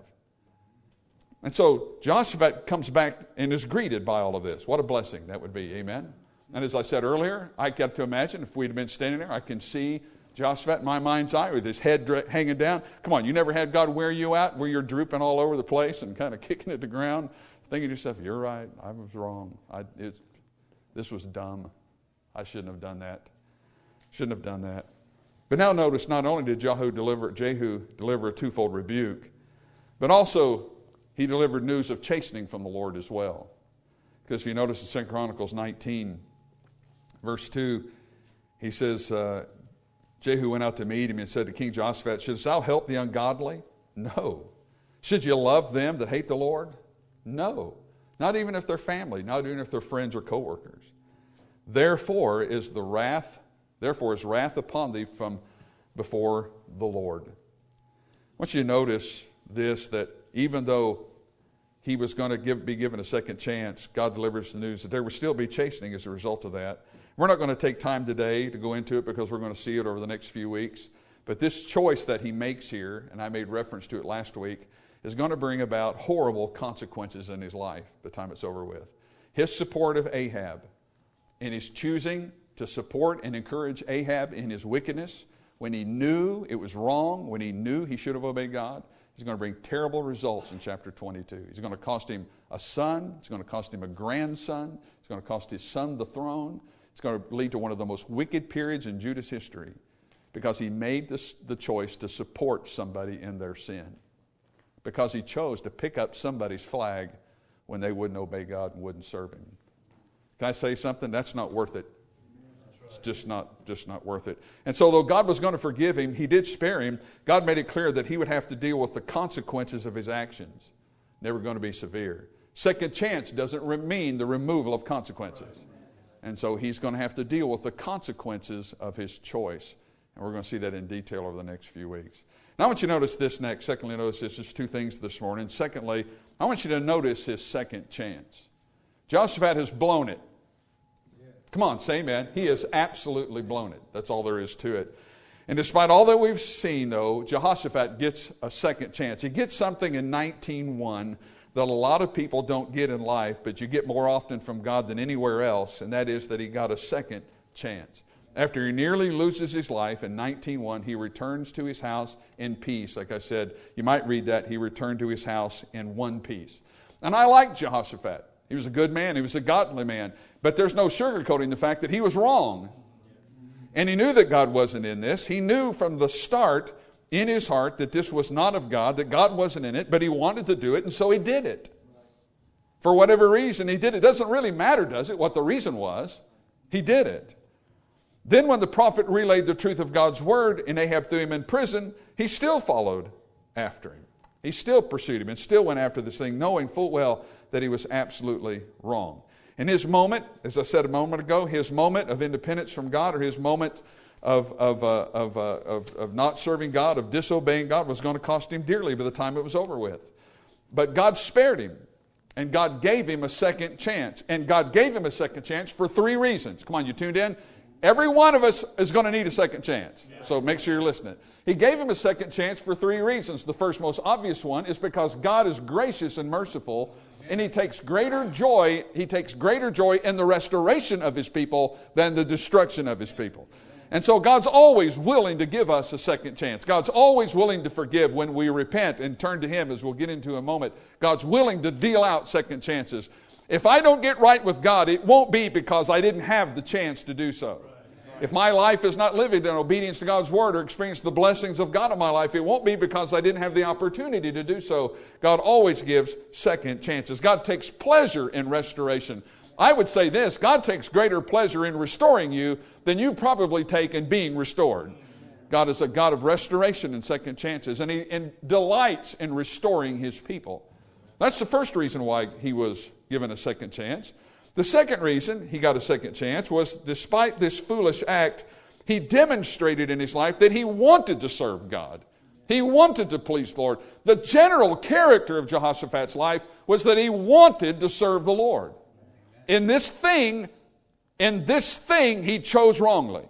And so Jehoshaphat comes back and is greeted by all of this. What a blessing that would be, amen? And as I said earlier, I got to imagine if we'd have been standing there, I can see Jehoshaphat in my mind's eye with his head dra- hanging down. Come on, you never had God wear you out where you're drooping all over the place and kind of kicking at the ground, thinking to yourself, you're right, I was wrong. I, it, this was dumb. I shouldn't have done that. Shouldn't have done that. But now notice, not only did Jehu deliver, Jehu deliver a twofold rebuke, but also he delivered news of chastening from the Lord as well. Because if you notice in Second Chronicles nineteen, verse two, he says, uh, Jehu went out to meet him and said to King Jehoshaphat, shouldst thou help the ungodly? No. Should you love them that hate the Lord? No. Not even if they're family, not even if they're friends or co-workers. Therefore is the wrath, therefore is wrath upon thee from before the Lord. I want you to notice this, that even though he was going to give, be given a second chance, God delivers the news that there will still be chastening as a result of that. We're not going to take time today to go into it because we're going to see it over the next few weeks. But this choice that he makes here, and I made reference to it last week, is going to bring about horrible consequences in his life by the time it's over with. His support of Ahab and his choosing to support and encourage Ahab in his wickedness when he knew it was wrong, when he knew he should have obeyed God, He's going to bring terrible results in chapter twenty-two. He's going to cost him a son. It's going to cost him a grandson. It's going to cost his son the throne. It's going to lead to one of the most wicked periods in Judah's history because he made this, the choice to support somebody in their sin. Because he chose to pick up somebody's flag when they wouldn't obey God and wouldn't serve him. Can I say something? That's not worth it. It's just not, just not worth it. And so though God was going to forgive him, he did spare him. God made it clear that he would have to deal with the consequences of his actions. They were going to be severe. Second chance doesn't mean the removal of consequences. And so he's going to have to deal with the consequences of his choice. And we're going to see that in detail over the next few weeks. Now I want you to notice this next. Secondly, notice this. There's two things this morning. Secondly, I want you to notice his second chance. Jehoshaphat has blown it. Come on, say amen. He has absolutely blown it. That's all there is to it. And despite all that we've seen, though, Jehoshaphat gets a second chance. He gets something in nineteen one that a lot of people don't get in life, but you get more often from God than anywhere else, and that is that he got a second chance. After he nearly loses his life in nineteen one, he returns to his house in peace. Like I said, you might read that, he returned to his house in one piece. And I like Jehoshaphat. He was a good man. He was a godly man. But there's no sugarcoating the fact that he was wrong. And he knew that God wasn't in this. He knew from the start in his heart that this was not of God, that God wasn't in it, but he wanted to do it, and so he did it. For whatever reason, he did it. It doesn't really matter, does it, what the reason was. He did it. Then when the prophet relayed the truth of God's word and Ahab threw him in prison, he still followed after him. He still pursued him and still went after this thing, knowing full well that he was absolutely wrong. And his moment, as I said a moment ago, his moment of independence from God, or his moment of, of, uh, of, uh, of, of not serving God, of disobeying God, was going to cost him dearly by the time it was over with. But God spared him, and God gave him a second chance. And God gave him a second chance for three reasons. Come on, you tuned in? Every one of us is going to need a second chance. So make sure you're listening. He gave him a second chance for three reasons. The first most obvious one is because God is gracious and merciful, and he takes greater joy, he takes greater joy in the restoration of his people than the destruction of his people. And so God's always willing to give us a second chance. God's always willing to forgive when we repent and turn to him, as we'll get into in a moment. God's willing to deal out second chances. If I don't get right with God, it won't be because I didn't have the chance to do so. If my life is not living in obedience to God's word or experience the blessings of God in my life, it won't be because I didn't have the opportunity to do so. God always gives second chances. God takes pleasure in restoration. I would say this, God takes greater pleasure in restoring you than you probably take in being restored. God is a God of restoration and second chances, and he and delights in restoring his people. That's the first reason why he was given a second chance. The second reason he got a second chance was, despite this foolish act, he demonstrated in his life that he wanted to serve God. He wanted to please the Lord. The general character of Jehoshaphat's life was that he wanted to serve the Lord. In this thing, in this thing, he chose wrongly.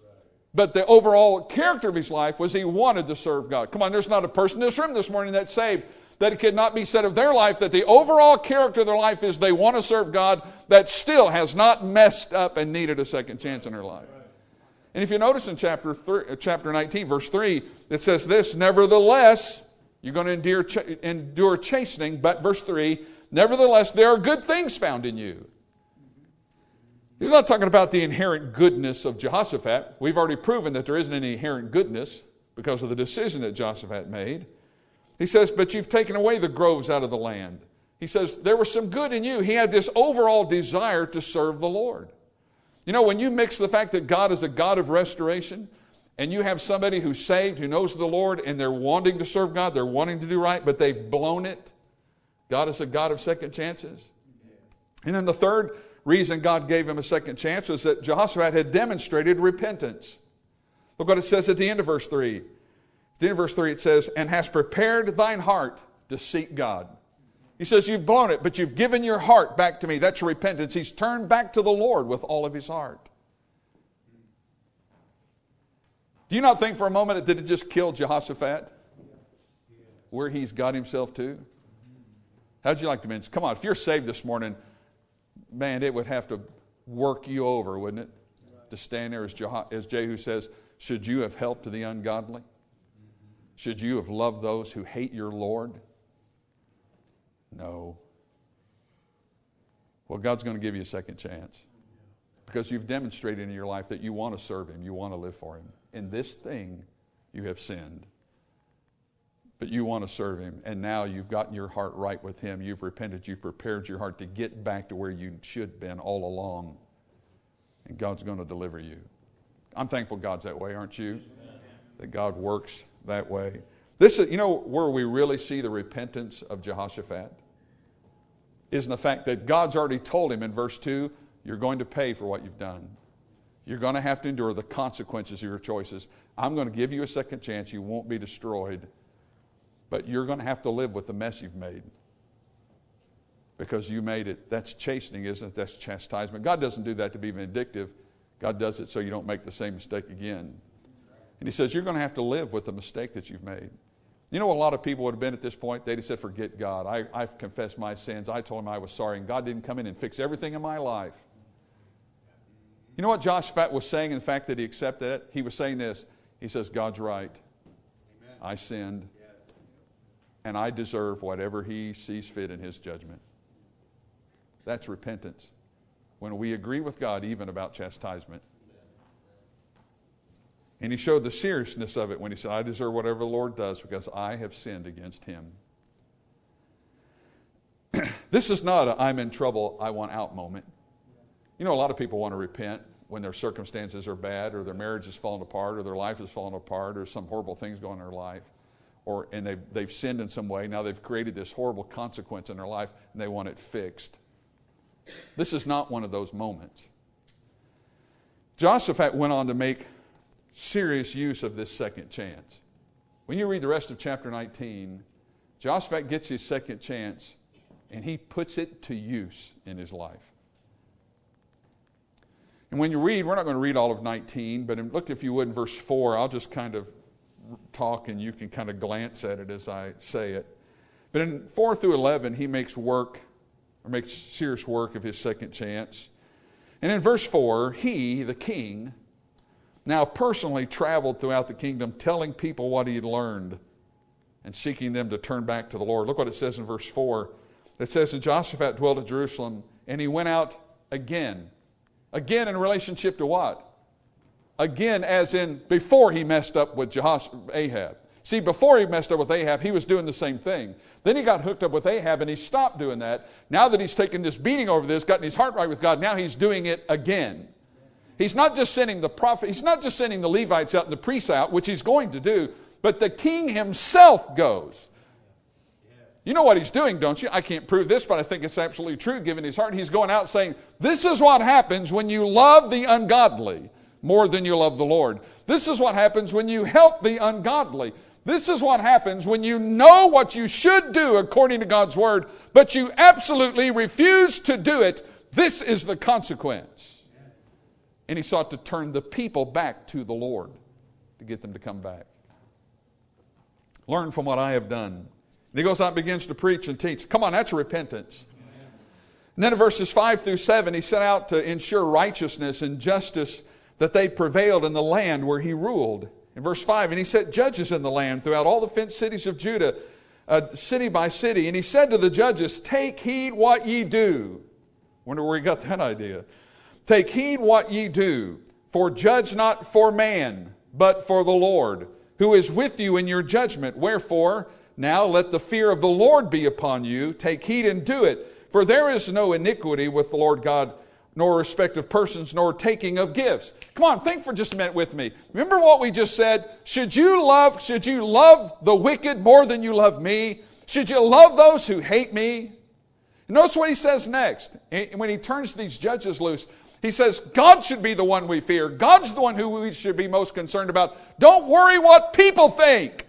But the overall character of his life was he wanted to serve God. Come on, there's not a person in this room this morning that's saved that it could not be said of their life that the overall character of their life is they want to serve God, that still has not messed up and needed a second chance in their life. And if you notice in chapter three, chapter nineteen, verse three, it says this, nevertheless, you're going to endure, ch- endure chastening, but verse three, nevertheless, there are good things found in you. He's not talking about the inherent goodness of Jehoshaphat. We've already proven that there isn't any inherent goodness because of the decision that Jehoshaphat made. He says, but you've taken away the groves out of the land. He says, there was some good in you. He had this overall desire to serve the Lord. You know, when you mix the fact that God is a God of restoration, and you have somebody who's saved, who knows the Lord, and they're wanting to serve God, they're wanting to do right, but they've blown it. God is a God of second chances. And then the third reason God gave him a second chance was that Jehoshaphat had demonstrated repentance. Look what it says at the end of verse three. At the end of verse three it says, and hast prepared thine heart to seek God. He says, you've blown it, but you've given your heart back to me. That's repentance. He's turned back to the Lord with all of his heart. Do you not think for a moment that it just killed Jehoshaphat? Where he's got himself to? How'd you like to mention? Come on, if you're saved this morning, man, it would have to work you over, wouldn't it? To stand there as, Jeho- as Jehu says, should you have helped the ungodly? should you have loved those who hate your Lord? No. Well, God's going to give you a second chance because you've demonstrated in your life that you want to serve Him, you want to live for Him. In this thing, you have sinned. But you want to serve Him, and now you've gotten your heart right with Him. You've repented. You've prepared your heart to get back to where you should have been all along. And God's going to deliver you. I'm thankful God's that way, aren't you? Amen. That God works that way. This is, you know, where we really see the repentance of Jehoshaphat is in the fact that God's already told him in verse two, you're going to pay for what you've done. You're going to have to endure the consequences of your choices. I'm going to give you a second chance. You won't be destroyed. But you're going to have to live with the mess you've made. Because you made it. That's chastening, isn't it? That's chastisement. God doesn't do that to be vindictive. God does it so you don't make the same mistake again. And He says, you're going to have to live with the mistake that you've made. You know what a lot of people would have been at this point? They'd have said, forget God. I, I've confessed my sins. I told Him I was sorry. And God didn't come in and fix everything in my life. You know what Jehoshaphat was saying in the fact that he accepted it? He was saying this. He says, God's right. Amen. I sinned. And I deserve whatever He sees fit in His judgment. That's repentance. When we agree with God even about chastisement. And he showed the seriousness of it when he said, I deserve whatever the Lord does because I have sinned against Him. This is not a I'm in trouble, I want out moment. You know, a lot of people want to repent when their circumstances are bad or their marriage is falling apart or their life is falling apart or some horrible things going on in their life. Or, and they've, they've sinned in some way. Now they've created this horrible consequence in their life and they want it fixed. This is not one of those moments. Jehoshaphat went on to make serious use of this second chance. When you read the rest of chapter nineteen, Jehoshaphat gets his second chance and he puts it to use in his life. And when you read, we're not going to read all of nineteen, but look if you would in verse four. I'll just kind of talk and you can kind of glance at it as I say it. But in four through eleven, he makes work, or makes serious work of his second chance. And in verse four, he, the king, now personally traveled throughout the kingdom telling people what he had learned and seeking them to turn back to the Lord. Look what it says in verse four. It says, and Jehoshaphat dwelt at Jerusalem, and he went out again. Again in relationship to what? Again as in before he messed up with Jehosh- Ahab. See, before he messed up with Ahab, he was doing the same thing. Then he got hooked up with Ahab and he stopped doing that. Now that he's taken this beating over this, gotten his heart right with God, now he's doing it again. He's not just sending the prophet, he's not just sending the Levites out and the priests out, which he's going to do, but the king himself goes. You know what he's doing, don't you? I can't prove this, but I think it's absolutely true given his heart. He's going out saying, this is what happens when you love the ungodly more than you love the Lord. This is what happens when you help the ungodly. This is what happens when you know what you should do according to God's word, but you absolutely refuse to do it. This is the consequence. And he sought to turn the people back to the Lord to get them to come back. Learn from what I have done. And he goes out and begins to preach and teach. Come on, that's repentance. And then in verses five through seven, he set out to ensure righteousness and justice that they prevailed in the land where he ruled. In verse five, and he set judges in the land throughout all the fenced cities of Judah, uh, city by city. And he said to the judges, take heed what ye do. Wonder where he got that idea. Take heed what ye do, for judge not for man, but for the Lord, who is with you in your judgment. Wherefore, now let the fear of the Lord be upon you. Take heed and do it. For there is no iniquity with the Lord God, nor respect of persons, nor taking of gifts. Come on, think for just a minute with me. Remember what we just said? Should you love, should you love the wicked more than you love me? Should you love those who hate me? Notice what he says next. When he turns these judges loose, he says, God should be the one we fear. God's the one who we should be most concerned about. Don't worry what people think.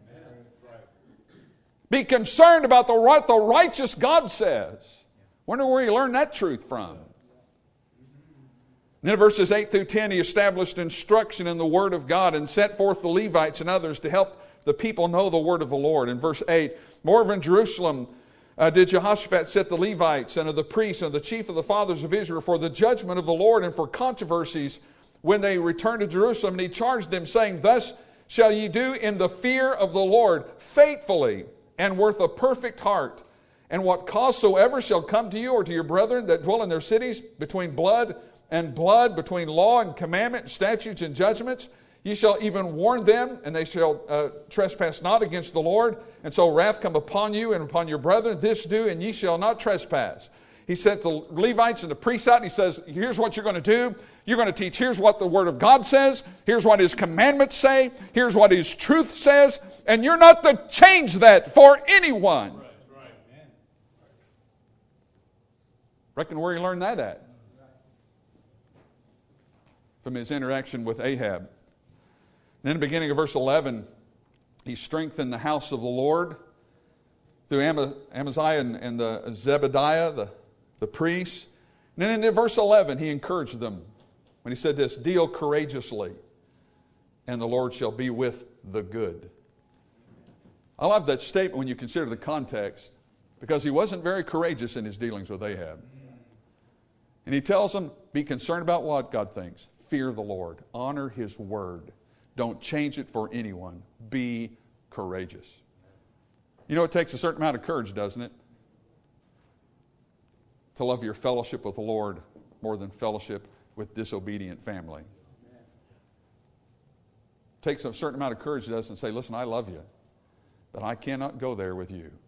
Be concerned about the, what the righteous God says. Wonder where he learned that truth from. And then in verses eight through ten, he established instruction in the Word of God and set forth the Levites and others to help the people know the Word of the Lord. In verse eight, moreover in Jerusalem uh, did Jehoshaphat set the Levites and of the priests and the chief of the fathers of Israel for the judgment of the Lord and for controversies when they returned to Jerusalem. And he charged them, saying, thus shall ye do in the fear of the Lord, faithfully and worth a perfect heart. And what cause soever shall come to you or to your brethren that dwell in their cities, between blood and blood, between law and commandment, statutes and judgments, ye shall even warn them, and they shall uh, trespass not against the Lord. And so wrath come upon you and upon your brethren. This do, and ye shall not trespass. He sent the Levites and the priests out, and he says, here's what you're going to do. You're going to teach, here's what the Word of God says. Here's what His commandments say. Here's what His truth says. And you're not to change that for anyone. Right, right. Reckon where he learned that at? From his interaction with Ahab. Then in the beginning of verse eleven, he strengthened the house of the Lord through Amaziah and, and the Zebediah, the, the priests. And then in verse eleven, he encouraged them when he said this, deal courageously, and the Lord shall be with the good. I love that statement when you consider the context, because he wasn't very courageous in his dealings with Ahab. And he tells them, be concerned about what God thinks. Fear the Lord. Honor His word. Don't change it for anyone. Be courageous. You know, it takes a certain amount of courage, doesn't it? To love your fellowship with the Lord more than fellowship with disobedient family. It takes a certain amount of courage, doesn't it? Say, listen, I love you, but I cannot go there with you.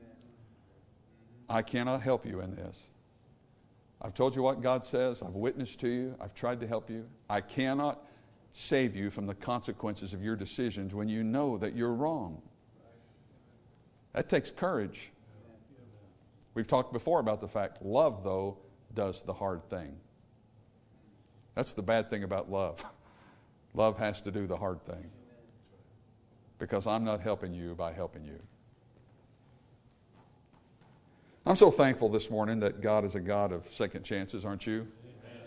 I cannot help you in this. I've told you what God says. I've witnessed to you. I've tried to help you. I cannot save you from the consequences of your decisions when you know that you're wrong. That takes courage. We've talked before about the fact love, though, does the hard thing. That's the bad thing about love. Love has to do the hard thing. Because I'm not helping you by helping you. I'm so thankful this morning that God is a God of second chances, aren't you? Amen.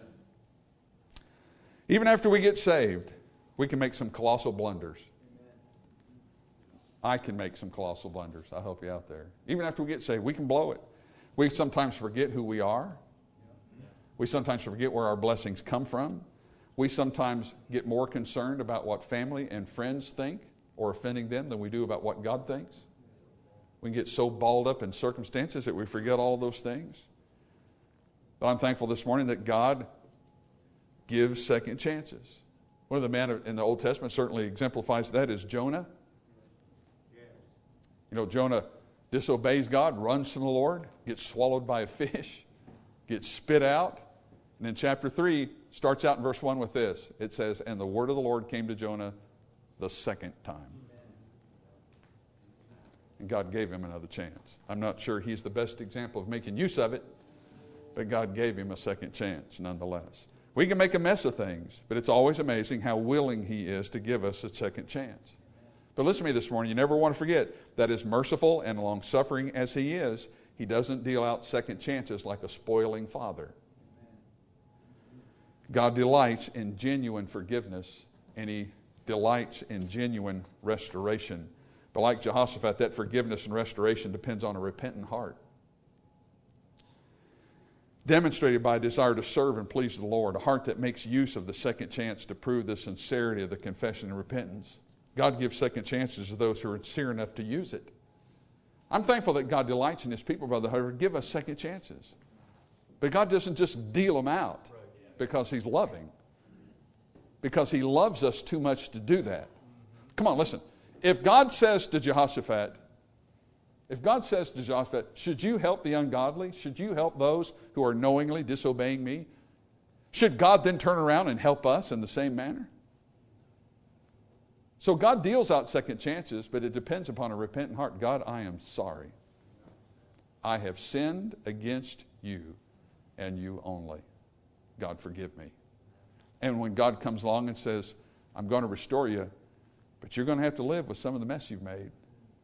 Even after we get saved, we can make some colossal blunders. Amen. I can make some colossal blunders. I'll help you out there. Even after we get saved, we can blow it. We sometimes forget who we are. We sometimes forget where our blessings come from. We sometimes get more concerned about what family and friends think or offending them than we do about what God thinks. We can get so balled up in circumstances that we forget all those things. But I'm thankful this morning that God gives second chances. One of the men in the Old Testament certainly exemplifies that is Jonah. You know, Jonah disobeys God, runs from the Lord, gets swallowed by a fish, gets spit out. And then chapter three starts out in verse one with this. It says, and the word of the Lord came to Jonah the second time. And God gave him another chance. I'm not sure he's the best example of making use of it, but God gave him a second chance nonetheless. We can make a mess of things, but it's always amazing how willing He is to give us a second chance. But listen to me this morning, you never want to forget that as merciful and long-suffering as He is, He doesn't deal out second chances like a spoiling father. God delights in genuine forgiveness, and He delights in genuine restoration. But like Jehoshaphat, that forgiveness and restoration depends on a repentant heart. Demonstrated by a desire to serve and please the Lord, a heart that makes use of the second chance to prove the sincerity of the confession and repentance. God gives second chances to those who are sincere enough to use it. I'm thankful that God delights in His people, Brother Hunter, give us second chances. But God doesn't just deal them out because He's loving. Because He loves us too much to do that. Come on, listen. If God says to Jehoshaphat, if God says to Jehoshaphat, should you help the ungodly? Should you help those who are knowingly disobeying me? Should God then turn around and help us in the same manner? So God deals out second chances, but it depends upon a repentant heart. God, I am sorry. I have sinned against you and you only. God, forgive me. And when God comes along and says, I'm going to restore you, but you're going to have to live with some of the mess you've made.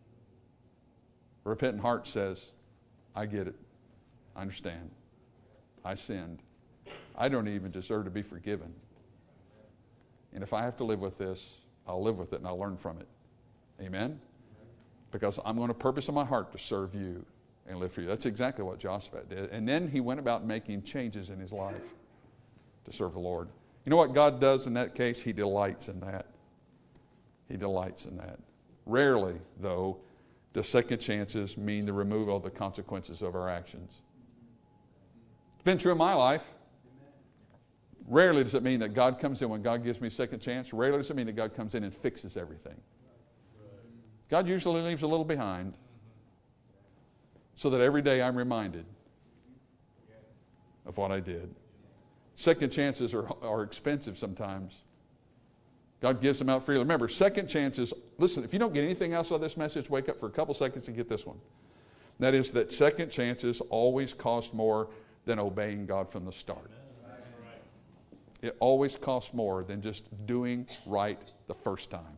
A repentant heart says, I get it. I understand. I sinned. I don't even deserve to be forgiven. And if I have to live with this, I'll live with it and I'll learn from it. Amen? Because I'm going to purpose in my heart to serve you and live for you. That's exactly what Jehoshaphat did. And then he went about making changes in his life to serve the Lord. You know what God does in that case? He delights in that. He delights in that. Rarely, though, do second chances mean the removal of the consequences of our actions. It's been true in my life. Rarely does it mean that God comes in when God gives me a second chance. Rarely does it mean that God comes in and fixes everything. God usually leaves a little behind so that every day I'm reminded of what I did. Second chances are, are expensive sometimes. God gives them out freely. Remember, second chances, listen, if you don't get anything else out of this message, wake up for a couple seconds and get this one. That is that second chances always cost more than obeying God from the start. It always costs more than just doing right the first time.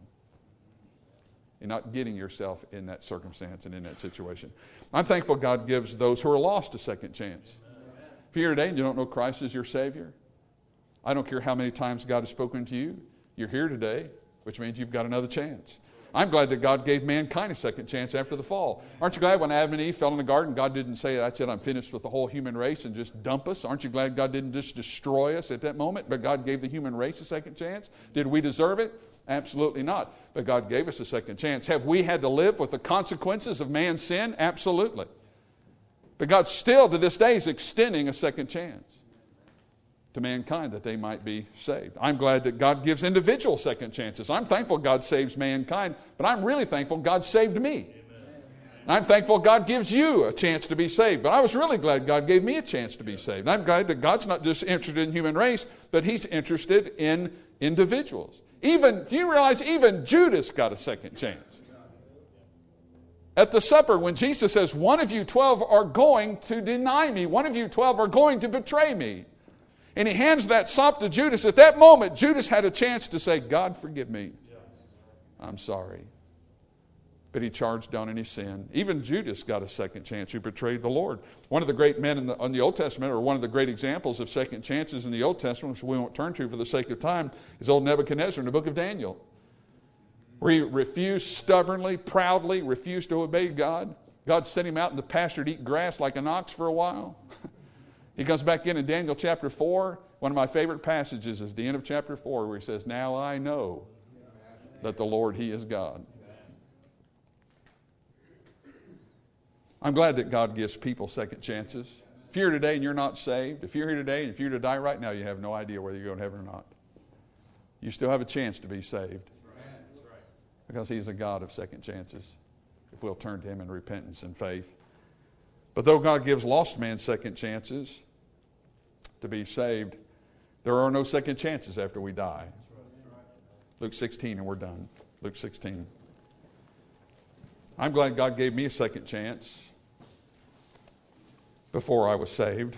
You're not getting yourself in that circumstance and in that situation. I'm thankful God gives those who are lost a second chance. If you're here today and you don't know Christ as your Savior, I don't care how many times God has spoken to you. You're here today, which means you've got another chance. I'm glad that God gave mankind a second chance after the fall. Aren't you glad when Adam and Eve fell in the garden, God didn't say, that's it, I'm finished with the whole human race, and just dump us? Aren't you glad God didn't just destroy us at that moment, but God gave the human race a second chance? Did we deserve it? Absolutely not. But God gave us a second chance. Have we had to live with the consequences of man's sin? Absolutely. But God still, to this day, is extending a second chance to mankind that they might be saved. I'm glad that God gives individual second chances. I'm thankful God saves mankind, but I'm really thankful God saved me. Amen. I'm thankful God gives you a chance to be saved, but I was really glad God gave me a chance to be saved. I'm glad that God's not just interested in the human race, but He's interested in individuals. Even, do you realize even Judas got a second chance? At the supper, when Jesus says, one of you twelve are going to deny me, one of you twelve are going to betray me, and He hands that sop to Judas. At that moment, Judas had a chance to say, God, forgive me. I'm sorry. But he charged on in his sin. Even Judas got a second chance who betrayed the Lord. One of the great men in the, in the Old Testament, or one of the great examples of second chances in the Old Testament, which we won't turn to for the sake of time, is old Nebuchadnezzar in the book of Daniel, where he refused stubbornly, proudly, refused to obey God. God sent him out in the pasture to eat grass like an ox for a while. He comes back in in Daniel chapter four. One of my favorite passages is the end of chapter four, where he says, now I know that the Lord, He is God. I'm glad that God gives people second chances. If you're here today and you're not saved, if you're here today and if you're to die right now, you have no idea whether you're going to heaven or not. You still have a chance to be saved. Because He's a God of second chances, if we'll turn to Him in repentance and faith. But though God gives lost men second chances to be saved, there are no second chances after we die. Luke sixteen, and we're done. Luke sixteen. I'm glad God gave me a second chance before I was saved.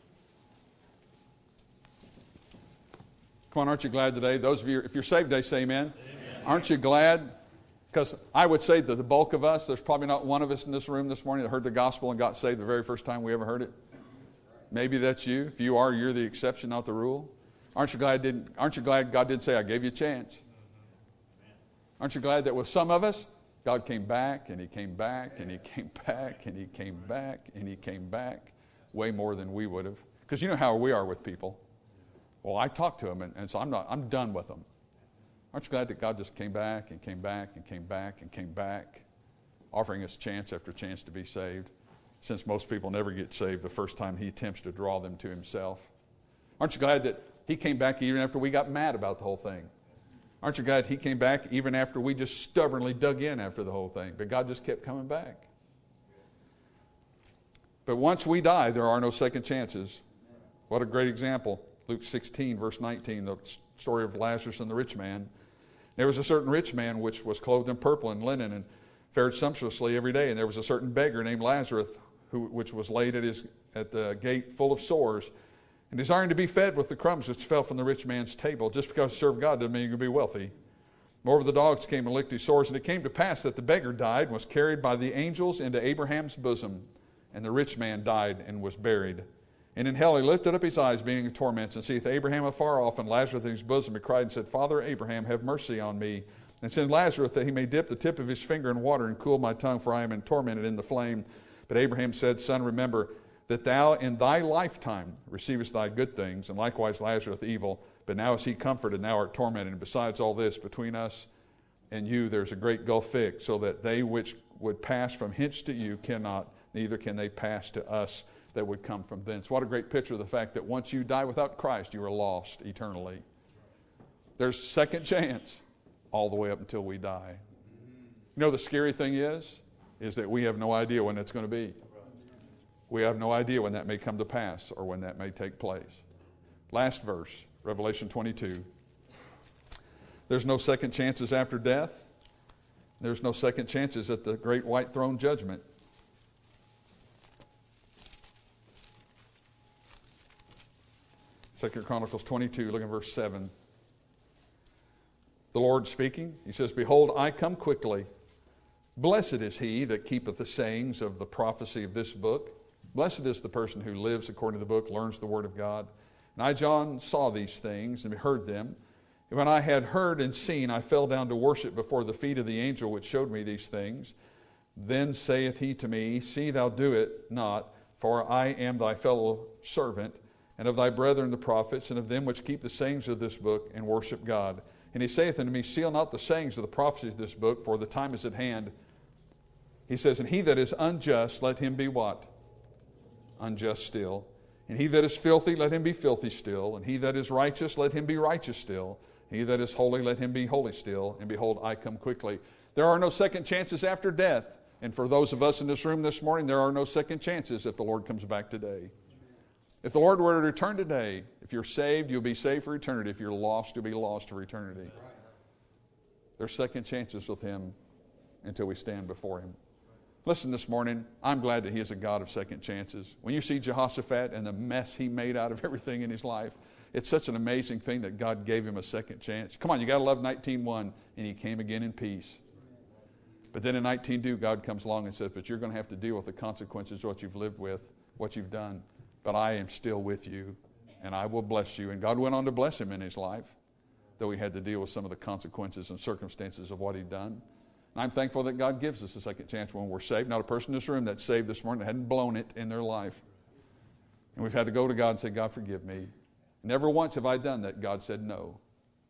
Come on, aren't you glad today? Those of you, if you're saved today, say amen. Amen. Aren't you glad? Because I would say that the bulk of us, there's probably not one of us in this room this morning that heard the gospel and got saved the very first time we ever heard it. Maybe that's you. If you are, you're the exception, not the rule. Aren't you glad didn't, aren't you glad God didn't say, I gave you a chance? Aren't you glad that with some of us, God came back and He came back and He came back and He came back and He came back way more than we would have? Because you know how we are with people. Well, I talk to them, and, and so I'm not. I'm done with them. Aren't you glad that God just came back and came back and came back and came back, offering us chance after chance to be saved, since most people never get saved the first time He attempts to draw them to Himself? Aren't you glad that He came back even after we got mad about the whole thing? Aren't you glad He came back even after we just stubbornly dug in after the whole thing? But God just kept coming back. But once we die, there are no second chances. What a great example. Luke sixteen, verse nineteen, the story of Lazarus and the rich man. There was a certain rich man which was clothed in purple and linen and fared sumptuously every day. And there was a certain beggar named Lazarus, who, which was laid at, his, at the gate full of sores, and desiring to be fed with the crumbs which fell from the rich man's table. Just because you serve God doesn't mean you're going to be wealthy. Moreover, the dogs came and licked his sores. And it came to pass that the beggar died and was carried by the angels into Abraham's bosom. And the rich man died and was buried. And in hell he lifted up his eyes, being in torments, and seeth Abraham afar off, and Lazarus in his bosom. He cried and said, Father Abraham, have mercy on me, and send Lazarus that he may dip the tip of his finger in water and cool my tongue, for I am tormented in the flame. But Abraham said, Son, remember that thou in thy lifetime receivest thy good things, and likewise Lazarus evil. But now is he comforted, and thou art tormented. And besides all this, between us and you there's a great gulf fixed, so that they which would pass from hence to you cannot, neither can they pass to us that would come from thence. What a great picture of the fact that once you die without Christ, you are lost eternally. There's second chance all the way up until we die. You know the scary thing is, is that we have no idea when it's going to be. We have no idea when that may come to pass or when that may take place. Last verse, Revelation twenty-two. There's no second chances after death. There's no second chances at the great white throne judgment. Second Chronicles twenty-two, look at verse seven. The Lord speaking, He says, Behold, I come quickly. Blessed is he that keepeth the sayings of the prophecy of this book. Blessed is the person who lives according to the book, learns the word of God. And I, John, saw these things and heard them. And when I had heard and seen, I fell down to worship before the feet of the angel which showed me these things. Then saith he to me, See thou do it not, for I am thy fellow servant, and of thy brethren the prophets, and of them which keep the sayings of this book, and worship God. And he saith unto me, Seal not the sayings of the prophecies of this book, for the time is at hand. He says, And he that is unjust, let him be what? Unjust still. And he that is filthy, let him be filthy still. And he that is righteous, let him be righteous still. He that is holy, let him be holy still. And behold, I come quickly. There are no second chances after death. And for those of us in this room this morning, there are no second chances if the Lord comes back today. If the Lord were to return today, if you're saved, you'll be saved for eternity. If you're lost, you'll be lost for eternity. There's second chances with Him until we stand before Him. Listen, this morning, I'm glad that He is a God of second chances. When you see Jehoshaphat and the mess he made out of everything in his life, it's such an amazing thing that God gave him a second chance. Come on, you got to love nineteen one, and he came again in peace. But then in nineteen two, God comes along and says, But you're going to have to deal with the consequences of what you've lived with, what you've done. But I am still with you, and I will bless you. And God went on to bless him in his life, though he had to deal with some of the consequences and circumstances of what he'd done. And I'm thankful that God gives us a second chance when we're saved. Not a person in this room that's saved this morning that hadn't blown it in their life. And we've had to go to God and say, God, forgive me. Never once have I done that. God said no.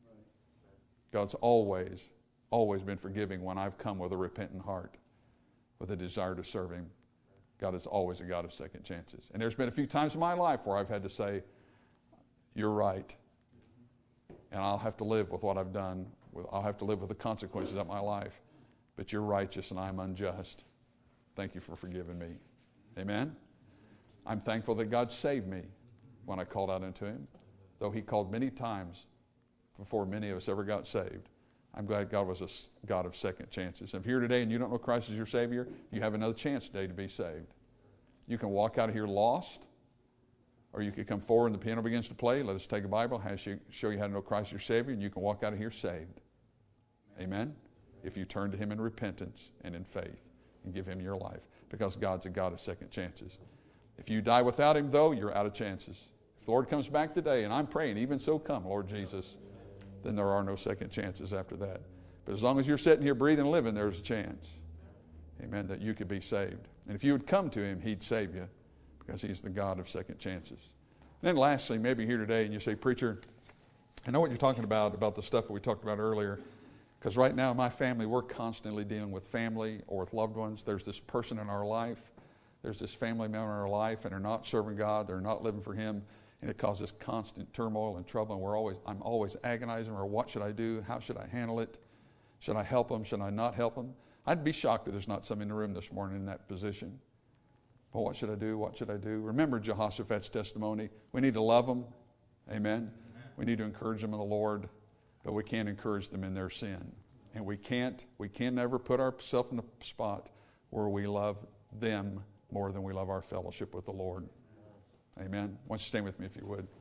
God's always, always been forgiving when I've come with a repentant heart, with a desire to serve Him. God is always a God of second chances. And there's been a few times in my life where I've had to say, you're right. And I'll have to live with what I've done. I'll have to live with the consequences of my life. But you're righteous and I'm unjust. Thank you for forgiving me. Amen? I'm thankful that God saved me when I called out unto Him. Though He called many times before many of us ever got saved. I'm glad God was a God of second chances. If you're here today and you don't know Christ as your Savior, you have another chance today to be saved. You can walk out of here lost, or you can come forward and the piano begins to play. Let us take a Bible, show you how to know Christ as your Savior, and you can walk out of here saved. Amen? If you turn to Him in repentance and in faith and give Him your life, because God's a God of second chances. If you die without Him, though, you're out of chances. If the Lord comes back today, and I'm praying, even so come, Lord Jesus, then there are no second chances after that. But as long as you're sitting here breathing and living, there's a chance, amen, that you could be saved. And if you would come to Him, He'd save you, because He's the God of second chances. And then lastly, maybe you're here today and you say, Preacher, I know what you're talking about, about the stuff that we talked about earlier, because right now in my family, we're constantly dealing with family or with loved ones. There's this person in our life, there's this family member in our life, and they're not serving God, they're not living for Him, and it causes constant turmoil and trouble, and we're always, I'm always agonizing, or what should I do? How should I handle it? Should I help them? Should I not help them? I'd be shocked if there's not some in the room this morning in that position. But what should I do? What should I do? Remember Jehoshaphat's testimony. We need to love them. Amen. Amen. We need to encourage them in the Lord, but we can't encourage them in their sin. And we can't, we can never put ourselves in a spot where we love them more than we love our fellowship with the Lord. Amen. Why don't you stand with me if you would.